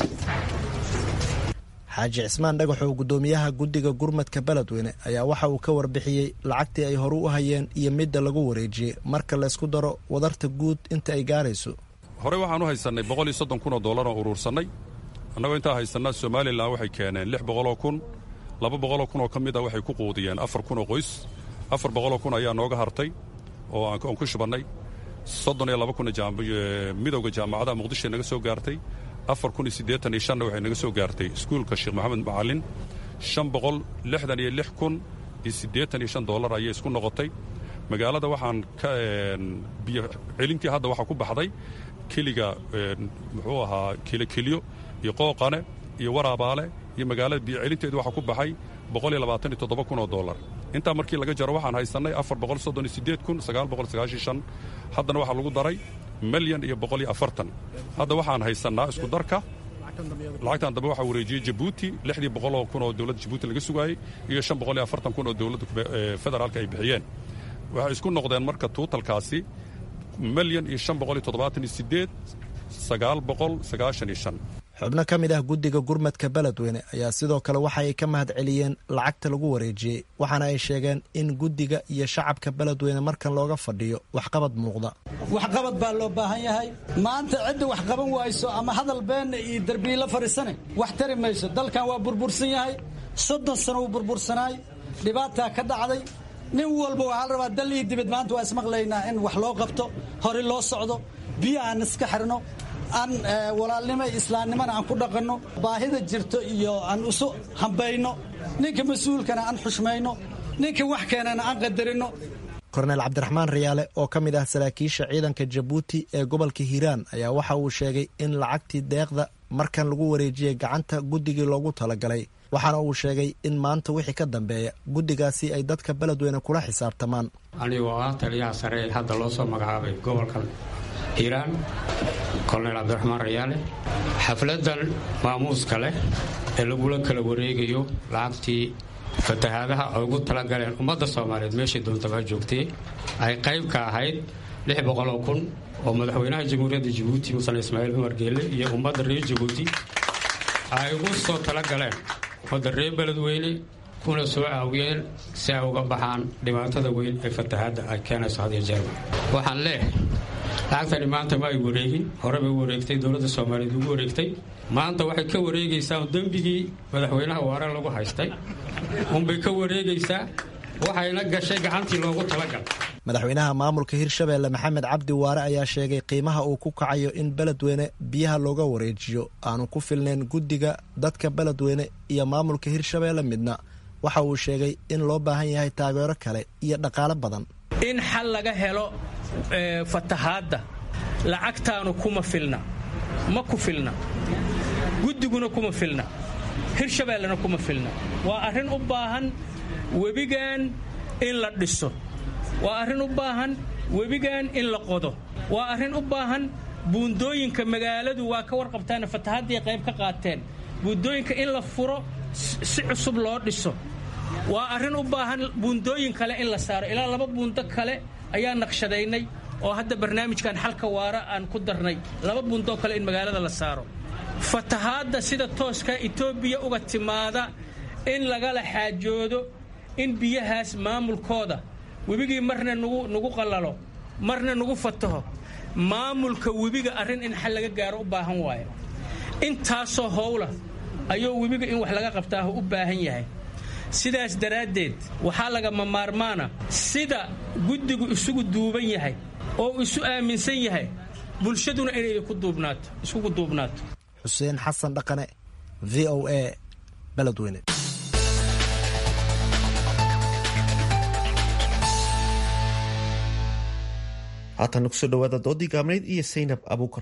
xaaji cismaan dhagaxow gudoomiyaha guddiga gurmadka beledweyne ayaa waxa uu ka warbixiyey lacagtii ay horu u hayeen iyo midda lagu wareejiyey marka laysku daro wadarta guud inta ay gaarayso. horey waxaan u haysannay $130,000 oo uruursannay annagoo intaa haysannaa somalilan waxay keeneen $600,000 $200,000 oo ka mid a waxay ku quudiyeen 4,000 oo qoys $400,000 ayaa nooga hartay oo aan ku shubannay 32,000 midowga jaamacadaha muqdisho naga soo gaartay 4,085 waxay naga soo gaartay iskuulka sheekh maxamed macallin $566,085 ayay isku noqotay magaalada waxaan ka biyo celintii hadda waxaa ku baxday keliga muxuu ahaa kilokilyo iyo qooqane iyo waraabaale iyo magaalada biyo celinteedu waxaa ku baxay $127,000 intaa markii laga jaro waxaan haysannay $438,995 haddana waxaa lagu daray $1,140,000 hadda waxaan haysannaa isku darka lacagtan dambe waxaa wareejiyey jabuuti $600,000 oo dowladda jabuuti laga sugaayey iyo $540,000 oo dowladda federaalka ay bixiyeen waxay isku noqdeen marka tuutalkaasi $1,578,995 xubno ka mid ah guddiga gurmadka beledweyne ayaa sidoo kale waxa ay ka mahad celiyeen lacagta lagu wareejiyey waxaana ay sheegeen in guddiga iyo shacabka beledweyne markan looga fadhiyo waxqabad muuqda waxqabad baa loo baahan yahay maanta cidda wax qaban wayso ama hadal beenna iyo derbiila fadhiisane wax tari mayso dalkan waa burbursan yahay 30 sano uu burbursanaay dhibaataa ka dhacday nin walba waxaa la rabaa dal iyo dibad maanta waa ismaqlaynaa in wax loo qabto hore loo socdo biyo aan iska xirno aan walaalnimo islaamnimana aan ku dhaqanno baahida jirto iyo aan isu hambayno ninka mas-uulkana aan xushmayno ninka wax keenana aan qadarino korneel cabdiraxmaan riyaale oo ka mid ah saraakiisha ciidanka jabuuti ee gobolka hiiraan ayaa waxa uu sheegay in lacagtii deeqda markan lagu wareejiyey gacanta guddigii loogu talagalay waxaana uu sheegay in maanta wixii ka dambeeya guddigaasi ay dadka beledweyne kula xisaabtamaan anigoo ah taliyaha sare ee hadda loo soo magacaabay gobolka hiiraan korneel cabdiraxmaan riyaale xafladan maamuuska leh ee lagula kala wareegayo lacagtii fatahaadaha ay ugu talagaleen ummadda soomaaliyeed meeshii doontaba joogtay ay qayb ka ahayd $600,000 oo madaxweynaha jamhuuriyadda jabuuti musan ismaaciil cumar geelle iyo ummadda reer jabuuti ay ugu soo talagaleen ummadda reer beledweyne kuna soo caawiyeen si ay uga baxaan dhibaatada weyn ee fatahaadda ay keenayso had iyo jeerba waxaan leeyahay lacagtani maanta ma ay wareegin hore bay u wareegtay dowladda soomaaliyeed ugu wareegtay maanta waxay ka wareegaysaa dembigii madaxweynaha waare lagu haystay unbay ka wareegaysaa waxayna gashay gacantii loogu talagalay madaxweynaha maamulka hirshabeelle maxamed cabdi waare ayaa sheegay qiimaha uu ku kacayo in beledweyne biyaha looga wareejiyo aanu ku filnayn guddiga dadka beledweyne iyo maamulka hirshabeelle midna waxa uu sheegay in loo baahan yahay taageero kale iyo dhaqaale badan in xal laga helo fatahaadda lacagtaanu kuma filna ma ku filna guddiguna kuma filna hirshabeellena kuma filna waa arrin u baahan webigan in la dhiso waa arrin u baahan webigan in la qodo waa arrin u baahan buundooyinka magaaladu waa ka warqabtaana fatahaadday qayb ka qaateen buundooyinka in la furo si cusub loo dhiso waa arrin u baahan buundooyin kale in la saaro ilaa 2 buundo kale ayaa naqshadaynay oo hadda barnaamijkan xalka waara aan ku darnay 2 buundoo kale in magaalada la saaro fatahaadda sida tooska Itoobiya uga timaada in lagala xaajoodo in biyahaas maamulkooda webigii marna nagu qalalo marna nagu fataho maamulka webiga arrin in xal laga gaaro u baahan waayo intaasoo howla ayuu webiga in wax laga qabtaa u baahan yahay sidaas daraaddeed waxaa lagama maarmaana sida guddigu isugu duuban yahay oo isu aaminsan yahay bulshaduna inay isugu duubnaato xuseen xasan dhaqane v o a beledweyne haatan kusoo dhawaada doodii gaabnayd iyo saynab abuukar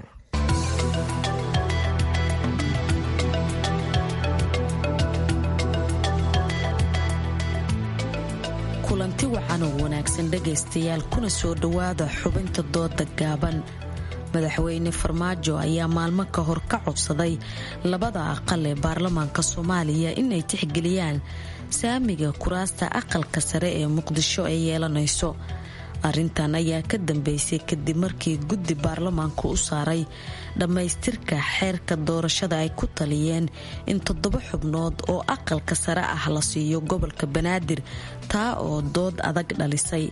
kulanti wacan oo wanaagsan dhegaystayaal kuna soo dhowaada xubinta dooda gaaban madaxweyne farmaajo ayaa maalmo ka hor ka codsaday labada aqal ee baarlamaanka soomaaliya inay tixgeliyaan saamiga kuraasta aqalka sare ee muqdisho ay yeelanayso arrintan ayaa ka dambeysay kadib markii guddi baarlamaanku u saaray dhammaystirka xeerka doorashada ay ku taliyeen in 7 xubnood oo aqalka sare ah la siiyo gobolka banaadir taa oo dood adag dhalisay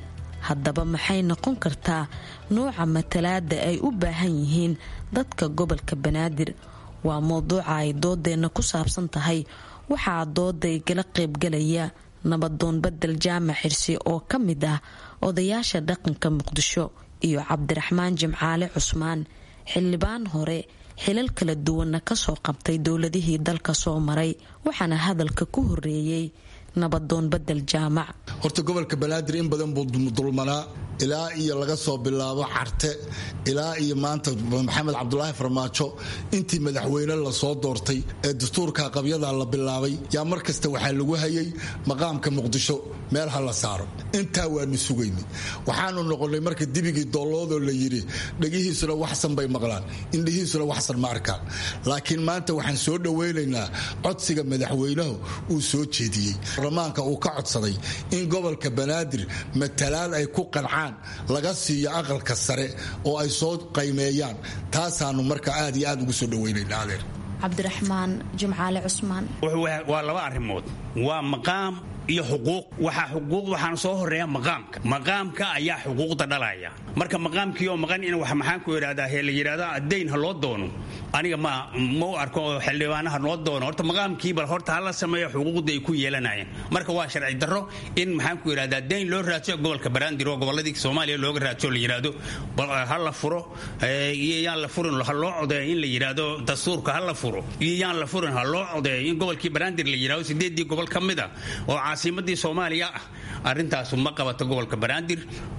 haddaba maxay noqon kartaa nooca matalaada ay u baahan yihiin dadka gobolka banaadir? waa mowduuca ay doodeenna ku saabsan tahay. waxaa dooday gala qaybgalaya nabadoon Badel Jaamac Xirsi oo ka mid ah odayaasha dhaqanka Muqdisho iyo Cabdiraxmaan Jimcaale Cusmaan, xildhibaan hore xilal kala duwanna kasoo qabtay dowladihii dalka soo maray. waxaana hadalka ku horeeyay nabadoon Badel Jaamac. horta gobolka banaadir in badan buu dulmanaa ilaa iyo laga soo bilaabo Carte ilaa iyo maanta Maxamed Cabdulaahi Farmaajo intii madaxweyne la soo doortay ee dastuurka qabyada la bilaabay yaa markasta waxaa lagu hayay maqaamka Muqdisho meel ha la saaro. intaa waanu sugaynay waxaanu noqonay marka dibigii dooloodo la yiri dhagihiisuna waxsan bay maqlaan indhihiisuna waxsan ma arkaan. laakiin maanta waxaan soo dhaweynaynaa codsiga madaxweynaha uu soo jeediyay baarlamaanka uu ka codsaday in gobolka banaadir matalaan ay ku qancaan laga siiyo aqalka sare oo ay soo qiimeeyaan. taasaanu marka aad iyo aad ugu soo dhaweynaynaa adeer. Cabdiraxmaan Jimcaale Cusmaan. waa laba arrimood, waa maqaam iyo xuquuq. waxaan soo horeeya maqaamka ayaa xuquuqda dhalaya. marka maqaamkii oo maqan in wax maxaan ku yiraahdaa la yiraahdo dayn ha loo doono, aniga ma u arko xildhibaanaha noo doono. horta maqaamkii bal horta hala sameeyo xuquuqda ay ku yeelanayeen. marka waa sharci darro in maxaan ku yiraahdaa dayn loo raadsho gobolka Banaadir oo goboladii Soomaaliya looga raadsho la yiraahdo ha la furo iyo yaan la furin ha loo codeeyo in la yiraahdo dastuurka ha la furo iyo yaan la furin ha loo codeeyo in gobolkii Banaadir la yiraahdo 8 gobol ka mid ah oo caasimadii Soomaaliya ah. arrintaas ma qabato gobolka Banaadir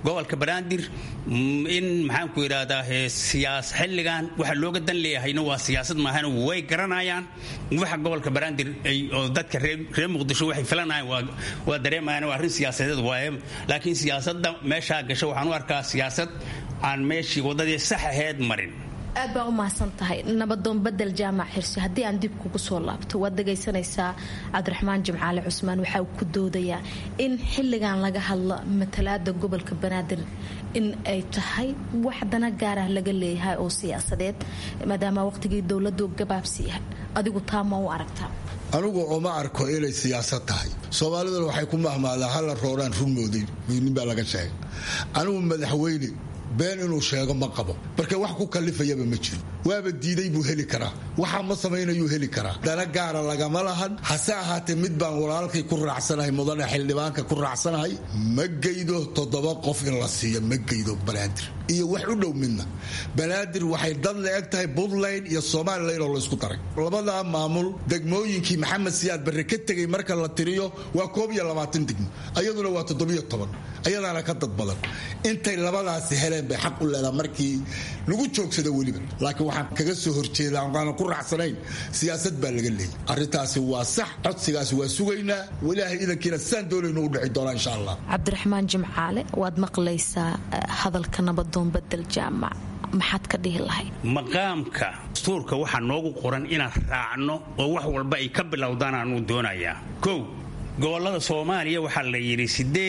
in maxaan ku yiraahdaa siyaasad xilligan waxa looga dan leeyahayna waa siyaasad maahan. way garanayaan waxa gobolka Banaadir ay oo dadka reer Muqdisho waxay filanayaan waa dareemayaan waa arrin siyaasadeed waaye. laakiin siyaasadda meesha gasho waxaan u arkaa siyaasad aan meeshii wadadii sax ahayd marin. aad baa u mahadsan tahay nabadoon Badel Jaamac Xirsi. haddii aan dib kugu soo laabto, waad dhagaysanaysaa Cabdiraxmaan Jimcaale Cusmaan waxa uu ku doodayaa in xilligan laga hadlo matalaada gobolka Banaadir in ay tahay wax dana gaar ah laga leeyahay oo siyaasadeed maadaama waqtigii dowladdu gabaabsi yahay. adigu taa ma u aragtaa? anigu uma arko inay siyaasad tahay. Soomaaliduna waxay ku mahmaadaa hal rooraan runmooday nin baa laga sheegay. anigu madaxweyne been inuu sheego ma qabo, marka wax ku kalifayaba ma jiro. waaba diiday buu heli karaa, waxa ma sameeynayu heli karaa. dana gaara lagama lahan. hase ahaatee mid baan walaalkay ku raacsanahay, mudane xildhibaanka ku raacsanahay, ma geydo 7 qof in la siiyo, ma geydo Banaadir iyo wax u dhow midna. Banaadir waxay dad la eg tahay Puntland iyo Somaliland oo la isku daray. labada maamul degmooyinkii Maxamed Siyaad Barre ka tagay marka la tiriyo waa 22 degmo, ayaduna waa 17, ayadana ka dad badan. intay labadaasi heleen bay xaq u leedahay markii lagu joogsado waliba. laakiin waxaan kaga soo horjeedaa aan ku raacsanayn siyaasad baa laga leeyahay. arrintaasi waa sax, codsigaasi waa sugaynaa. walaahi idankiina saan doonayno u dhici doona insha Allah. Cabdiraxmaan Jimcaale, waad maqlaysaa hadalka nabadoon Badel Jaamac, maxaad ka dhihi lahayd? maqaamka dastuurka waxaa noogu qoran inaan raacno oo wax walba ay ka bilowdaan aanu doonayaa. kow, gobolada Soomaaliya waxaa la yiri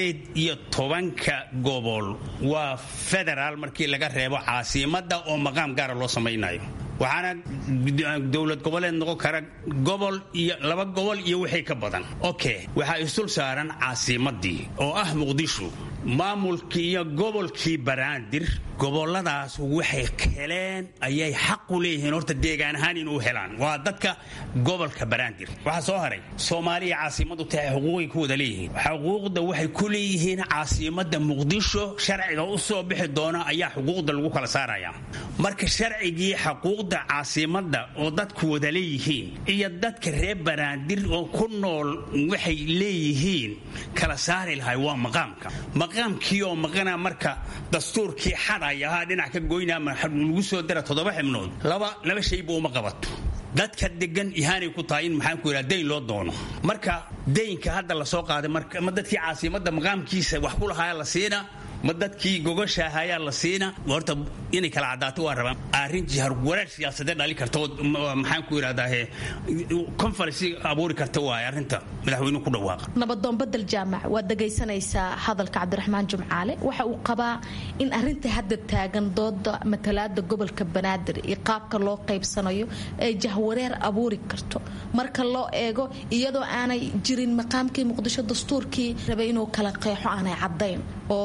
18 gobol waa federaal markii laga reebo caasimadda oo maqaam gaar ah loo sameeynayo. waxaana dowlad goboleed noqon kara gobol iyo 2 gobol iyo wixii ka badan. okay, waxa isul saaran caasimadii oo ah Muqdisho. maamulkii iyo gobolkii Banaadir goboladaas waxay heleen ayay xaq u leeyihiin horta deegaan ahaan inuu helaan. waa dadka gobolka Banaadir. waxa soo haray Soomaaliya caasimadu tahay xuquuqay ku wada leeyihiin. xuquuqda waxay ku leeyihiin caasimadda Muqdisho. sharciga u soo bixi doona ayaa xuquuqda lagu kala saaraya. marka sharcigii xuquuqda caasimadda oo dadku wada leeyihiin iyo dadka reer Banaadir oo ku nool waxay leeyihiin kala saari lahay waa maqaamka. maqaamkii oo maqana marka dastuurkii xadayaha dhinac ka goynaa lagu soo dara 7 xibnood. laba shay buu ma qabato. dadka degan ihaanay ku tahay in maxaan ku yiraahdaa dayn loo doono. marka daynka hadda la soo qaaday marka ma dadkii caasimadda maqaamkiisa wax ku lahaa la siina, ma dadkii gogosha ayaa la siina. horta inay kala cadaato waa rabaan. arrin jihar wareer siyaasadeed dhali karto maxaan ku yiraahdaa conference abuuri karta waa arrinta madaxweynuhu ku dhawaaqa. nabadoon Badel Jaamac, waad dhagaysanaysaa hadalka Cabdiraxmaan Jimcaale. waxa uu qabaa in arrinta hadda taagan dooda matalaada gobolka Banaadir iyo qaabka loo qaybsanayo ay jahwareer abuuri karto marka loo eego iyadoo aanay jirin maqaamkii Muqdisho dastuurkii rabay inuu kala qeexo aanay cadayn. oo adigu taa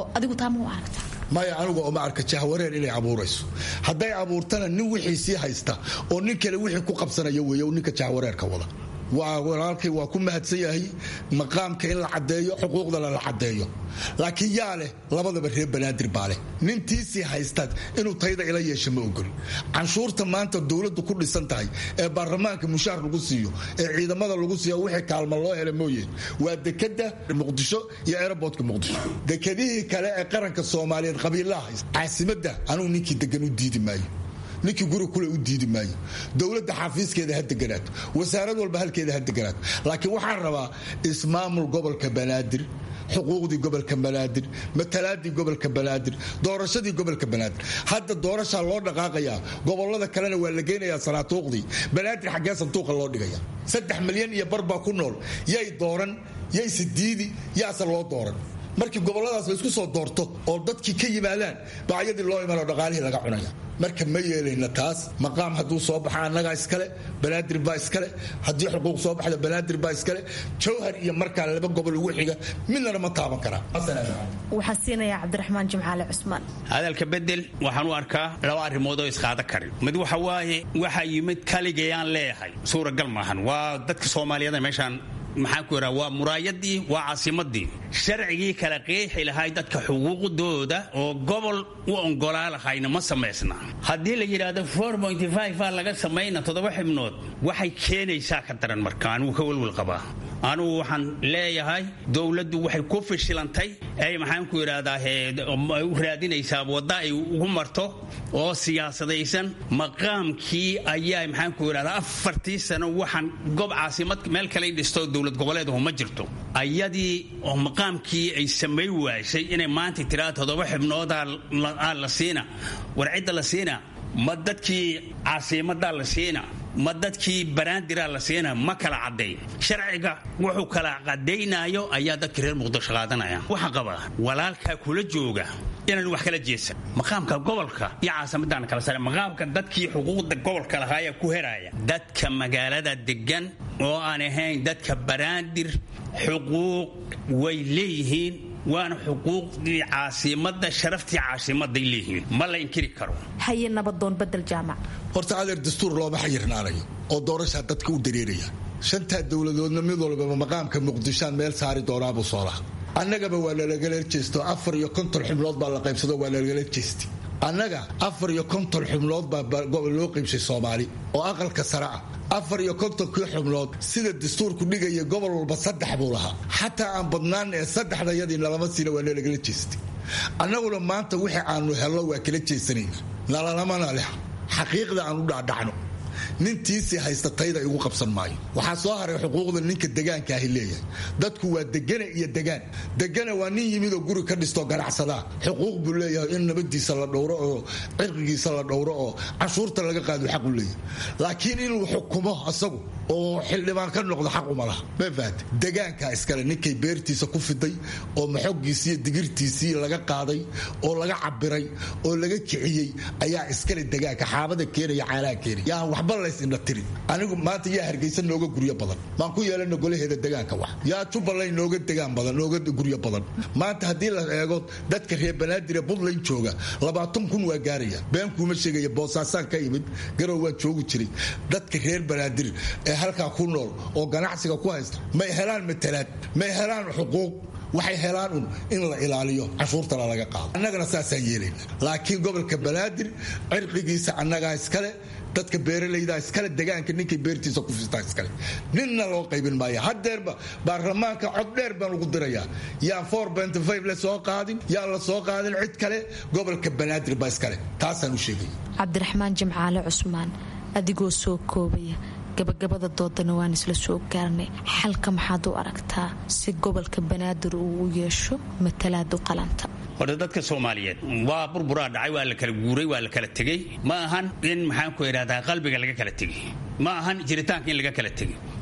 taa ma u aragtaa maya anigu oma arka jahwareer inay abuurayso hadday abuurtana nin wixii sii haysta oo nin kale wixii ku qabsanaya weeye ninka jahwareerka wada walaalkay waa ku mahadsan yahay maqaamka in la caddeeyo xuquuqdana la caddeeyo laakiin yaa leh labadaba reer banaadir baa leh nintiisii haystaad inuu tayda ila yeesho ma ogoli canshuurta maanta dowladdu ku dhisan tahay ee baarlamaanka mushaar lagu siiyo ee ciidamada lagu siiyo wixii kaalma loo hela mooyee waa dekada muqdisho iyo aerobortka muqdisho dekadihii kale ee qaranka soomaaliyeed qabiilaha haysta caasimadda anugu ninkii degan u diidi maayo ninkii guri kule u diidi maayo dowladda xafiiskeeda ha deganaato wasaarad walba halkeeda ha deganaato laakiin waxaan rabaa ismaamul gobolka banaadir xuquuqdii gobolka banaadir matalaadii gobolka banaadir doorashadii gobolka banaadir hadda doorashaa loo dhaqaaqayaa gobolada kalena waa la geynayaa sanaatuuqdii banaadir xaggee sanduuqa loo dhigaya 3 milyan iyo bar baa ku nool yay dooran yayse diidi yaase loo dooran markii goboladaas la isku soo doorto oo dadkii ka yimaadaan bacyadii loo imanoo dhaqaalihii laga cunaya marka ma yeelayna taas maqaam hadduu soo baxa annagaa iskale banaadir baa iskale haddii xuquuq soo baxda banaadir baa iskale jawhar iyo markaa 2 gobol ugu xiga midnana ma taaban karaa waxaa siinaya cabdiraxmaan jimcaale cusmaan hadalka bedel waxaan u arkaa 2 arrimood oo isqaada karin mid waxa waaye waxa yimid kaligayaan leeyahay suuragal maahan waa dadka Soomaaliyeed meeshaan maxaan ku yiraahdaa waa muraayadii waa caasimadii sharcigii kala qeexi lahayd dadka xuquuqdooda oo gobol u ongolaa lahayna ma sameysna haddii la yiraahdo 4.5 aa laga sameeyna 7 xibnood waxay keenaysaa ka daran markaan uu ka walwal qabaa anigu waxaan leeyahay dowladdu waxay ku fashilantay ay maxaan ku yiraahdaa u raadinaysaa wadda ay ugu marto oo siyaasadaysan maqaamkii ayaa maxaan ku yiraahdaa 4 sano waxaan gob caasimad meel kale dhisto dowlad goboleedu ma jirto ayadii oo maqaamkii ay sameey waashay inay maanta tiraado 7 xibnood la siina warcida la siina ma dadkii caasimada la siina ma dadkii banaandira la siina ma kala caday sharciga wuxuu kala cadeynayo ayaa dadka reer muqdisho qaadanaya waxa qaba walaalka kula jooga inaan wax kala jeesan maqaamka gobolka iyo caasimadan kala saaray maqaamka dadkii xuquuqda gobolka lahaaya ku heraya dadka magaalada degan oo aan ahayn dadka banaandir xuquuq way leeyihiin waana xuquuqdii caasimada sharaftii caasimaday leeyihiin ma la inkiri karo haye nabadoon bedel jaamac horta adeer dastuur looma xayirnaanayo oo doorashaa dadka u dareeraya 5 dowladoodna mid walba maqaamka muqdishaan meel saari doonaabu soo laha annagaba waa lagala jeesto 4 iyo 50 xubnood baa la qaybsado waa lagala jeesti annaga 4 iyo 50 xubnood baa loo qaybshay Soomaali oo aqalka sare ah 4 iyo 50 xubnood sida dastuurku dhigaya gobol walba 3 buu lahaa xataa aan badnaan ee 3 lama siina waa lagala jeesti annaguna maanta wixii aanu helno waa kala jeesanayna lalamana leh xaqiiqda aan u dhaadhacno nintiisii haysta tayda igu qabsan maayo waxaa soo haray xuquuqda ninka degaanka ahi leeyahay dadku waa degana iyo degana waa nin yimid oo guri ka dhisto ganacsada xuquuq buu leeyahay in nabadiisa la dhowro oo cirqigiisa la dhowro oo cashuurta laga qaado xaq u leeyahay laakiin inuu xukumo asagu oo xildhibaan ka noqdo xaq uma laha ma fahat degaanka iskale ninkay beertiisa ku fiday oo maxogiisii digirtiisii laga qaaday oo laga cabiray oo laga kiciyey ayaa iskale degaanka xaabada keenaya caalaa keenaya yaa waxba lays indha tirin anigu maanta yaa hargeysa nooga guryo badan maan ku yeelana golaheeda degaanka wax yaa Jubbaland nooga degaan badan nooga guryo badan maanta haddii la eego dadka reer banaadir ee Puntland jooga 20,000 waa gaaraya been kuma sheegaya boosaasan ka yimid garow waa joogi jiray dadka reer banaadir ee halka ku nool oo ganacsiga ku haysta ma helaan matalaad ma helaan xuquuq waxay helaan in la ilaaliyo cashuurta laga qaado annagana saasaan yeelayna laakiin gobolka banaadir cirqigiisa annaga iskale dadka beeralayda iskale degaanka ninkay beertiisa ku fistaa iskale ninna loo qaybin maayo hadeerba baarlamaanka cod dheer baan ugu dirayaa yaa 4.5 la soo qaadin yaa la soo qaadin cid kale gobolka banaadir baa iskale taasaan u sheegay cabdiraxmaan jimcaale cusmaan adigoo soo koobaya gabagabada doodana waan isla soo gaarnay xalka maxaad u aragtaa si gobolka banaadir uu u yeesho matalaad u qalanta horta dadka Soomaaliyeed waa burburaa dhacay waa la kala guuray waa la kala tagay ma ahan in maxaan ku yiraahdaa qalbiga laga kala tagay ma ahan jiritaanka in laga kala tagay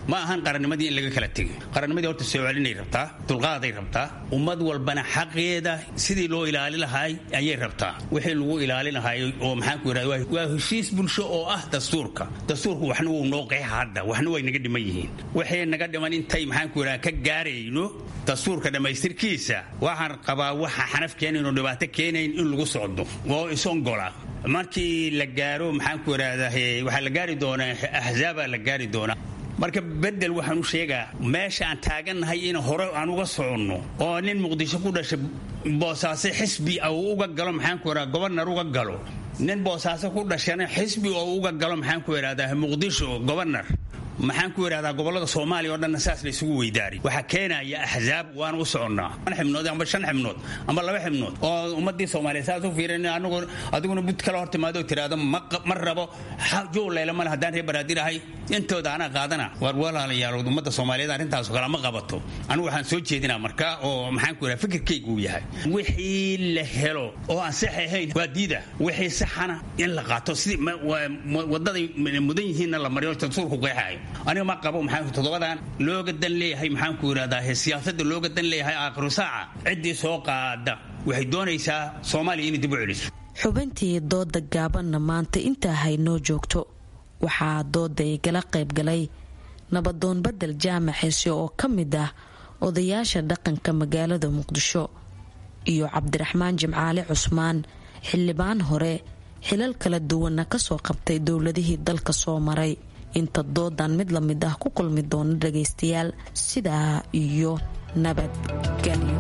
ma ahan qarannimadii in laga kala tego. Qarannimadii horta soo celinay rabtaa, dulqaaday rabtaa, ummad walbana xaqeeda sidii loo ilaalin lahaa ayay rabtaa. wixii lagu ilaalin lahaa oo maxaan ku yiraahdaa waa heshiis bulsho oo ah dastuurka waxna wuu noo qeex hadda, waxna way naga dhiman yihiin. wixii naga dhiman intay maxaan ku yiraahdaa ka gaarayno dastuurka dhamaystirkiisa, waxaan qabaa waxa xanaf keenayn oo dhibaato keenayn in lagu socdo oo ison gola. markii la gaaro maxaan ku yiraahdaa waxa la gaari doonaa ahzaaba la gaari doonaa. marka bedel waxaan u sheegaa meesha aan taagannahay in hore aan uga soconno oo nin muqdisho ku dhashay boosaaso xisbi oo uga galo maxaan ku yiraahdaa gobornar uga galo, nin boosaaso ku dhashana xisbi oo uga galo maxaan ku yiraahdaa muqdisho gobornar, maxaan ku yiraahdaa gobolada Soomaaliya oo dhan saas la isugu weydaari. waxa keenaya ahzaab waan u soconnaa 5 xibnood ama 5 xibnood ama 2 xibnood oo ummadii Soomaaliyeed saas u fiirin adiguna bud kala hortimaado tiraado ma rabo jooleyla ma hadaan reer baraadirahay intooda ana qaadana war walaalayaal ummadda Soomaaliyeed arintaas kala ma qabato. anigu waxaan soo jeedinaa marka oo maxaan ku yiraahdaa fikirkaygu yahay wixii la helo oo aan sax ahayn waa diida, wixii saxana in la qaato sidii wadada mudan yihiin la mariyo dastuurku qeexay. aniga ma qabo maxaan todobadan looga dan leeyahay maxaan ku yiraahdaa siyaasadda looga dan leeyahay aakhiru saaca cidii soo qaada waxay doonaysaa Soomaaliya inay dib u celiso. xubintii dooda gaabanna maanta intaa haynoo joogto. waxaa dooda igala qayb galay nabadoon bedel jaamac xeesyo oo ka mid ah odayaasha dhaqanka magaalada Muqdisho iyo Cabdiraxmaan Jimcaale Cusmaan, xildhibaan hore xilal kala duwana kasoo qabtay dowladihii dalka soo maray. inta doodan mid la mid ah ku kulmi doona dhagaystayaal sidaa iyo nabadgelyo.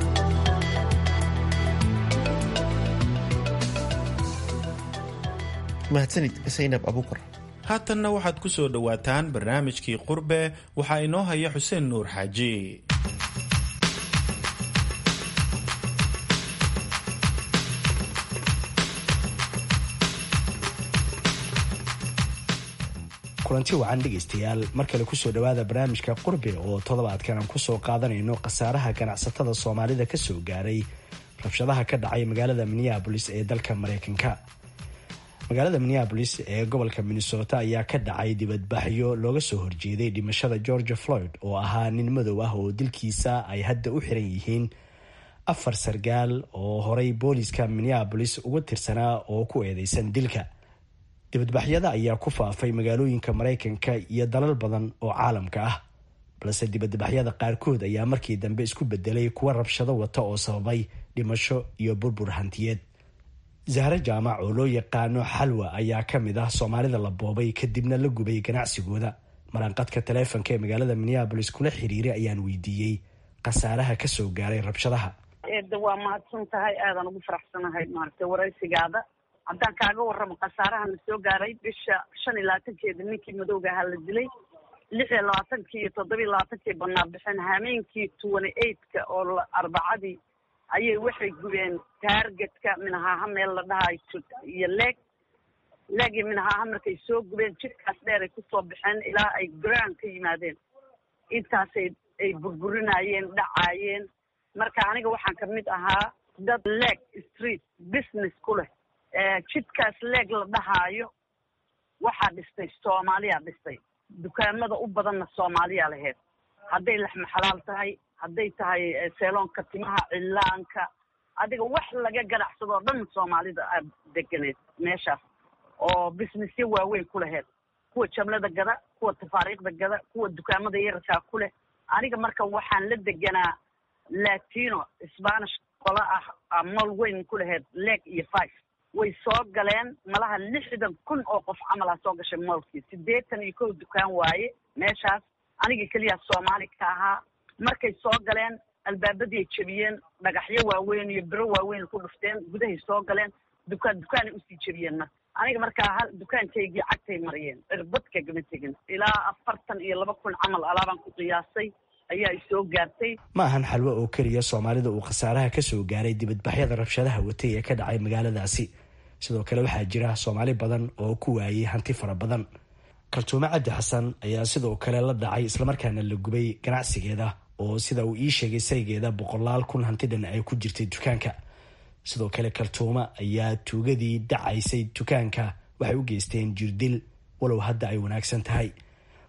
mahadsanid Zaynab Abuukar. haatanna waxaad ku soo dhowaataan barnaamijkii qurbe. waxaa inoo haya Xuseen Nuur Xaaji. kulanti wacan dhegaystayaal mar kale kusoo dhawaada barnaamijka qurbe oo toddobaadkan aan kusoo qaadanayno khasaaraha ganacsatada Soomaalida ka soo gaaray rabshadaha ka dhacay magaalada Minneapolis ee dalka Mareykanka. magaalada Minneapolis ee gobolka Minnesota ayaa ka dhacay dibadbaxyo looga soo horjeeday dhimashada George Floyd oo ahaa nin madow ah oo dilkiisa ay hadda u xiran yihiin 4 sargaal oo horay booliska Minneapolis uga tirsanaa oo ku eedeysan dilka. dibadbaxyada ayaa ku faafay magaalooyinka Mareykanka iyo dalal badan oo caalamka ah, balse dibadbaxyada qaarkood ayaa markii dambe isku bedelay kuwa rabshado wata oo sababay dhimasho iyo burbur hantiyeed. Zahra Jaamac oo loo yaqaano Xalwa ayaa ka mid ah Soomaalida la boobay kadibna la gubay ganacsigooda. maranqadka taleefanka ee magaalada Minneapolis kula xiriiray ayaan weydiiyey khasaaraha ka soo gaaray rabshadaha. waa mahadsan tahay, aadan ugu faraxsanahay maaragtay waraysigaada. haddaan kaaga warramo khasaaraha la soo gaaray bisha 25-keeda ninkii madowga ahaa la dilay, 26-kii iyo 27-kii banaa bixin, hameenkii 28-ka oo arbacadii ayay waxay gubeen taargetka Minnehaha meel la dhahayo iyo leeg iyo Minnehaha markay soo gubeen jidkaas dheer ay kusoo baxeen ilaa ay Grand ka yimaadeen. intaasay ay burburinayeen, dhacaayeen. marka aniga waxaan ka mid ahaa dad leeg street business ku leh. jidkaas leeg la dhahaayo waxaa dhistay Soomaaliya dhistay, dukaamada u badanna Soomaaliya lahayd, hadday laxma xalaal tahay, hadday tahay seeloonka timaha, cilaanka, adiga wax laga ganacsadoo dhan Soomaalida deganeed meeshaas oo businessyo waaweyn ku lahayd, kuwa jamlada gada, kuwa tafaariiqda gada, kuwa dukaamada yararkaa ku leh. aniga marka waxaan la deganaa Latino Spanish qola ah mall weyn ku lahayd leeg iyo 5. way soo galeen malaha 60,000 oo qof camal ah soo gashay mallkii, 81 dukaan waaye meeshaas. aniga kaliya Soomaali ka ahaa. markay soo galeen albaabadii jabiyeen, dhagaxyo waaweyn iyo biro waaweyn ku dhufteen, gudahay soo galeen, dukaan u sii jabiyeen. aniga markaa hal dukaankaygii cagtay mariyeen, irbadka gama tegin. ilaa 42,000 camal alaabaan ku qiyaasay ayaa soo gaartay. ma ahan Xalwa oo kaliya Soomaalida uu khasaaraha ka soo gaaray dibadbaxyada rabshadaha watay ee ka dhacay magaaladaasi. sidoo kale waxaa jira Soomaali badan oo ku waayay hanti fara badan. Kaltuumo Cabdi Xasan ayaa sidoo kale la dhacay islamarkaana la gubay ganacsigeeda oo sida uu ii sheegay saygeeda 100,000 hanti dhan ay ku jirtay dukaanka. sidoo kale Kaltuumo ayaa tuugadii dhacaysay dukaanka waxay u geysteen jirdil, walow hadda ay wanaagsan tahay.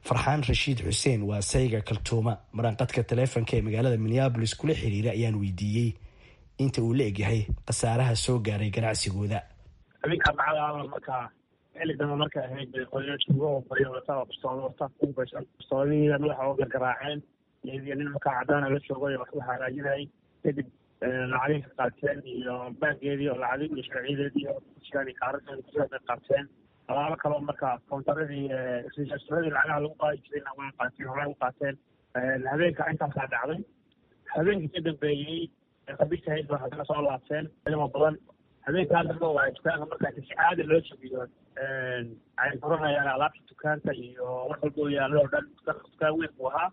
farxaan rashiid xuseen waa sayga kaltuuma maraanqadka taleefonka ee magaalada minneabolis kula xiriira ayaan weydiiyey inta uu la egyahay khasaaraha soo gaaray ganacsigooda. habeenka dhacda markaa xilli dambe markay ahayd qoysaskooda oo baryootaa bistoolada ku baysan bistoolada madaxa oo gargaraaceen iyo nin markaa cadaan la joogay wax waxa hagaajinayay kadib lacagay ka qaateen iyo baageedii oo lacagay iyo sharciyadeedii iyo shaqadii qaarada ku qaateen alaabo kale markaa koontaradii registraadii lacagaha lagu qaadi jirayna waa qaateen hore u qaateen habeenka intaasaa dhacday. habeenkii ka dambeeyey qabisahayd baa haddana soo laabteen ilmo badan habeenkaa dambe waa dukaanka markaa si caadi loo jabiyo ay furanayaan alaabta dukaanka iyo wax walba oo yaalo oo dhan dukaan weyn buu ahaa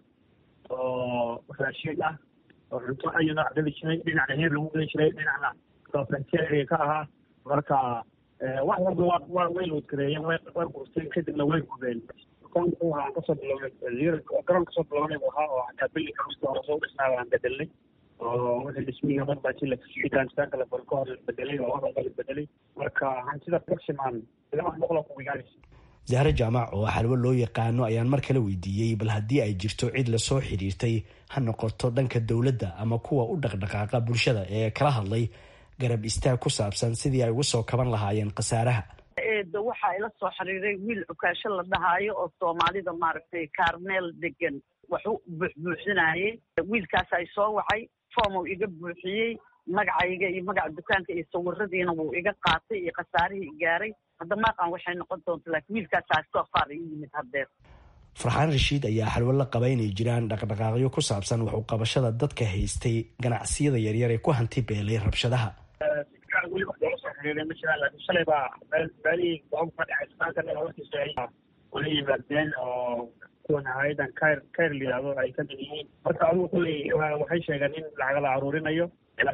oo raashiin ah oo cunto ayu nooc geli jiray dhinacna heer lagu geli jiray dhinacna kafeteria ka ahaa marka wax walba way loodgareeyeen way gurteen kadibna way gubeen dukaanku waxaan kasoo bilownay garoon kasoo bilownay buu ahaa oo xataa billi kalusta hore soo dhisnaa aan bedelnay oo wixii dhismiga marbaati la kashiidaan dukaanka la furo ka hor la bedelay oo wax walba la bedelay marka hantida maximan 200 ku gaaraysa. Zahra Jaamac oo xalwo loo yaqaano ayaan mar kale weydiiyey bal haddii ay jirto cid la soo xiriirtay ha noqoto dhanka dowladda ama kuwa u dhaqdhaqaaqa bulshada ee kala hadlay garab istaag ku saabsan sidii ay ugu soo kaban lahaayeen khasaaraha. waxaa ila soo xiriiray wiil cukaasho la dhahaayo oo soomaalida maaragtay kaarmeel degan wax u buuxbuuxinayay wiilkaas ay soo wacay foom uu iga buuxiyey magacayga iyo magaca dukaanka iyo sawiradiina wuu iga qaatay iyo khasaarihii gaaray hadda maaqan waxay noqon doonta laakiin wiilkaasaa soo faar ii yimid haddeer. farxaan rashiid ayaa xalwo la qaba inay jiraan dhaqdhaqaaqyo ku saabsan wax u qabashada dadka haystay ganacsiyada yaryar ee ku hanti beelay rabshadaha. weli wax loola soo xiriiray ma jiraan laakiin shalay baa baalihii goobka ka dhacay dukaanka hortiisa ay wala yimaadeen oo kuwan hay'adan kayr liyaado ay ka mid yihiin marka adigu kulley waxay sheegeen in lacag la aruurinayo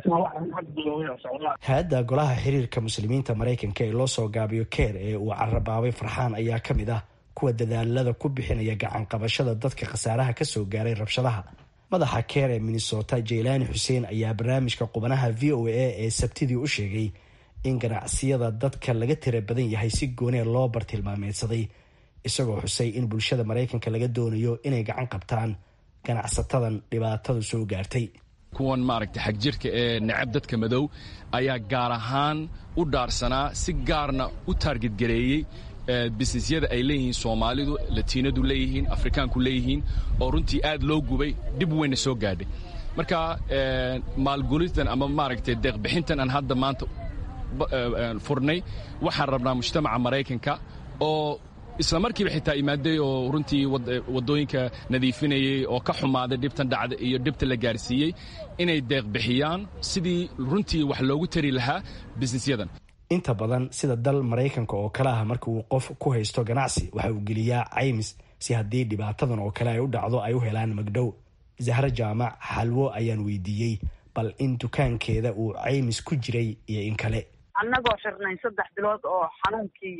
hay-adda golaha xiriirka muslimiinta maraykanka ee loo soo gaabiyo keer ee uu carabaabay farxaan ayaa ka mid ah kuwa dadaalada ku bixinaya gacan qabashada dadka khasaaraha kasoo gaaray rabshadaha. madaxa keer ee minnesota jaylaani xuseen ayaa barnaamijka qubanaha v o a ee sabtidii u sheegay in ganacsiyada dadka laga tira badan yahay si goonee loo bartilmaameedsaday isagoo xusay in bulshada maraykanka laga doonayo inay gacan qabtaan ganacsatadan dhibaatadu soo gaartay. kuwan maaragtay xag jirka ee necab dadka madow ayaa gaar ahaan u dhaarsanaa si gaarna u taargetgareeyey bisinesyada ay leeyihiin soomaalidu latiinadu leeyihiin afrikaanku leeyihiin oo runtii aad loo gubay dhib weynna soo gaadhay marka maalgulistan ama maaragtay deeqbixintan aan hadda maanta furnay waxaan rabnaa mujtamaca maraykanka oo isla markiiba xitaa imaaday oo runtii wadooyinka nadiifinayay oo ka xumaaday dhibtan dhacda iyo dhibta la gaarsiiyey inay deeq bixiyaan sidii runtii wax loogu tari lahaa bisnesyadan. inta badan sida dal maraykanka oo kale ah marka uu qof ku haysto ganacsi waxa uu geliyaa caymis si haddii dhibaatadan oo kale ay u dhacdo ay u helaan magdhow. Zahra Jaamac xalwo ayaan weydiiyey bal in dukaankeeda uu caymis ku jiray iyo in kale. annagoo xirnayn 3 bilood oo xanuunkii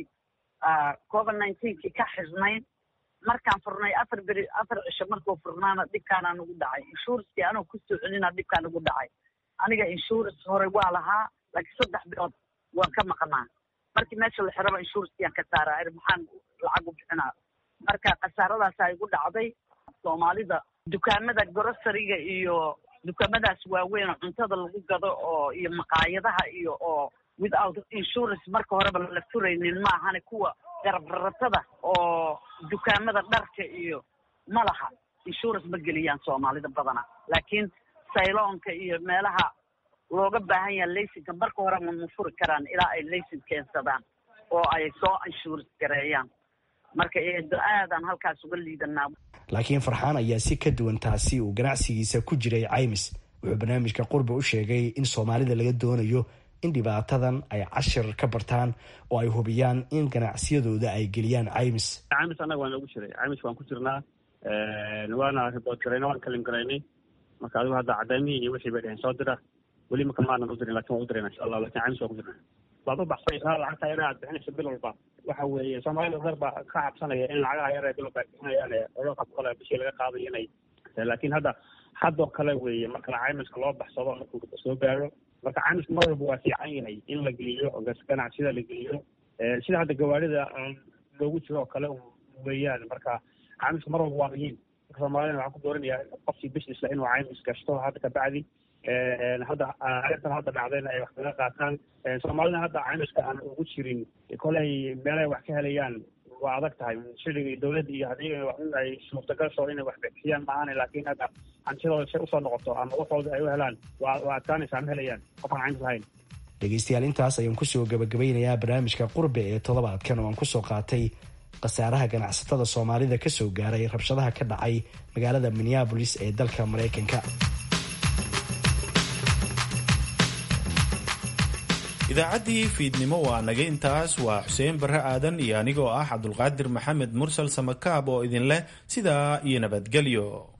COVID-19 ka xirnayn markaan furnay 4 cisho markuu furnaana dhibkaana nagu dhacay insurance anoo ku soo celina dhibkaan nagu dhacay aniga insurance hore waa lahaa laakiin 3 bilood waan ka maqnaa markii meesha la xiraba insurance aan ka saaraa maxaan lacag u bixinaa marka khasaaradaas ay igu dhacday. Soomaalida dukaamada grocery-ga iyo dukaamadaas waaweyn cuntada lagu gado oo iyo maqaayadaha iyo oo without insurance marka horeba la furaynin ma ahane kuwa garabaratada oo dukaamada dharka iyo malaha insurance ma geliyaan Soomaalida badana laakiin sayloonka iyo meelaha looga baahan yahay laysinka marka hore ma furi karaan ilaa ay laysin keensadaan oo ay soo insurance gareeyaan marka aadan halkaas uga liidanaa. laakiin farxaan ayaa si ka duwan taasi uu ganacsigiisa ku jiray caymis wuxuu barnaamijka qurba u sheegay in Soomaalida laga doonayo in dhibaatadan ay cashir ka bartaan oo ay hubiyaan in ganacsiyadooda ay geliyaan caymis. caymis anaga waan ugu jiray caymis waan ku jirnaa waana report gareynay waan kalim gareynay marka adigu hadda cadaymihii iyo wixii bay dhaheen soo dira weli ma kamaanan u dirin laakiin waan u dirayna insha allah laakiin caymis waan ku jirnaa. baad u baxsaysaa lacagta yar aad bixinaysa bil walba waxa weeye Soomaalida reer baa ka cabsanaya in lacagaha yar ee bil walba bixinayaan codurka boqol bishii laga qaadayo inay laakiin hadda kale weeye marka caymiska loo baxsado markuu soo gaaro marka caymiska mar walba waa fiican yahay in la geliyo ganacsiyada la geliyo sida hadda gawaarida loogu jiro oo kale weeyaan marka caymiska mar walba waa muhiim soomaalida waxaan ku dooranayaa qofkii business inuu caymis gashto hadda kabacdi hadda arrintan hadda dhacdayna ay wax kaga qaataan soomaalida hadda caymiska aan ugu jirin koley meelay wax ka helayaan waa adag tahay shiliga iyo dowladda iyo haddii ay suurtagasho inay wax bixiyaan maahan laakiin hadda hantidooda shay usoo noqoto ama waxooda ay u helaan waa adkaanaysaa ma helayaan qofaan caymis lahayn dhegaystayaal intaas ayaan kusoo gabagabaynayaa barnaamijka qurbe ee toddobaadkan oo aan kusoo qaatay khasaaraha ganacsatada soomaalida ka soo gaaray rabshadaha ka dhacay magaalada minneabolis ee dalka maraykanka. idaacaddii fiidnimo waa naga intaas. waa xuseen barre aadan iyo anigoo ah cabdulqaadir maxamed mursal samakaab oo idin leh sidaa iyo nabadgelyo.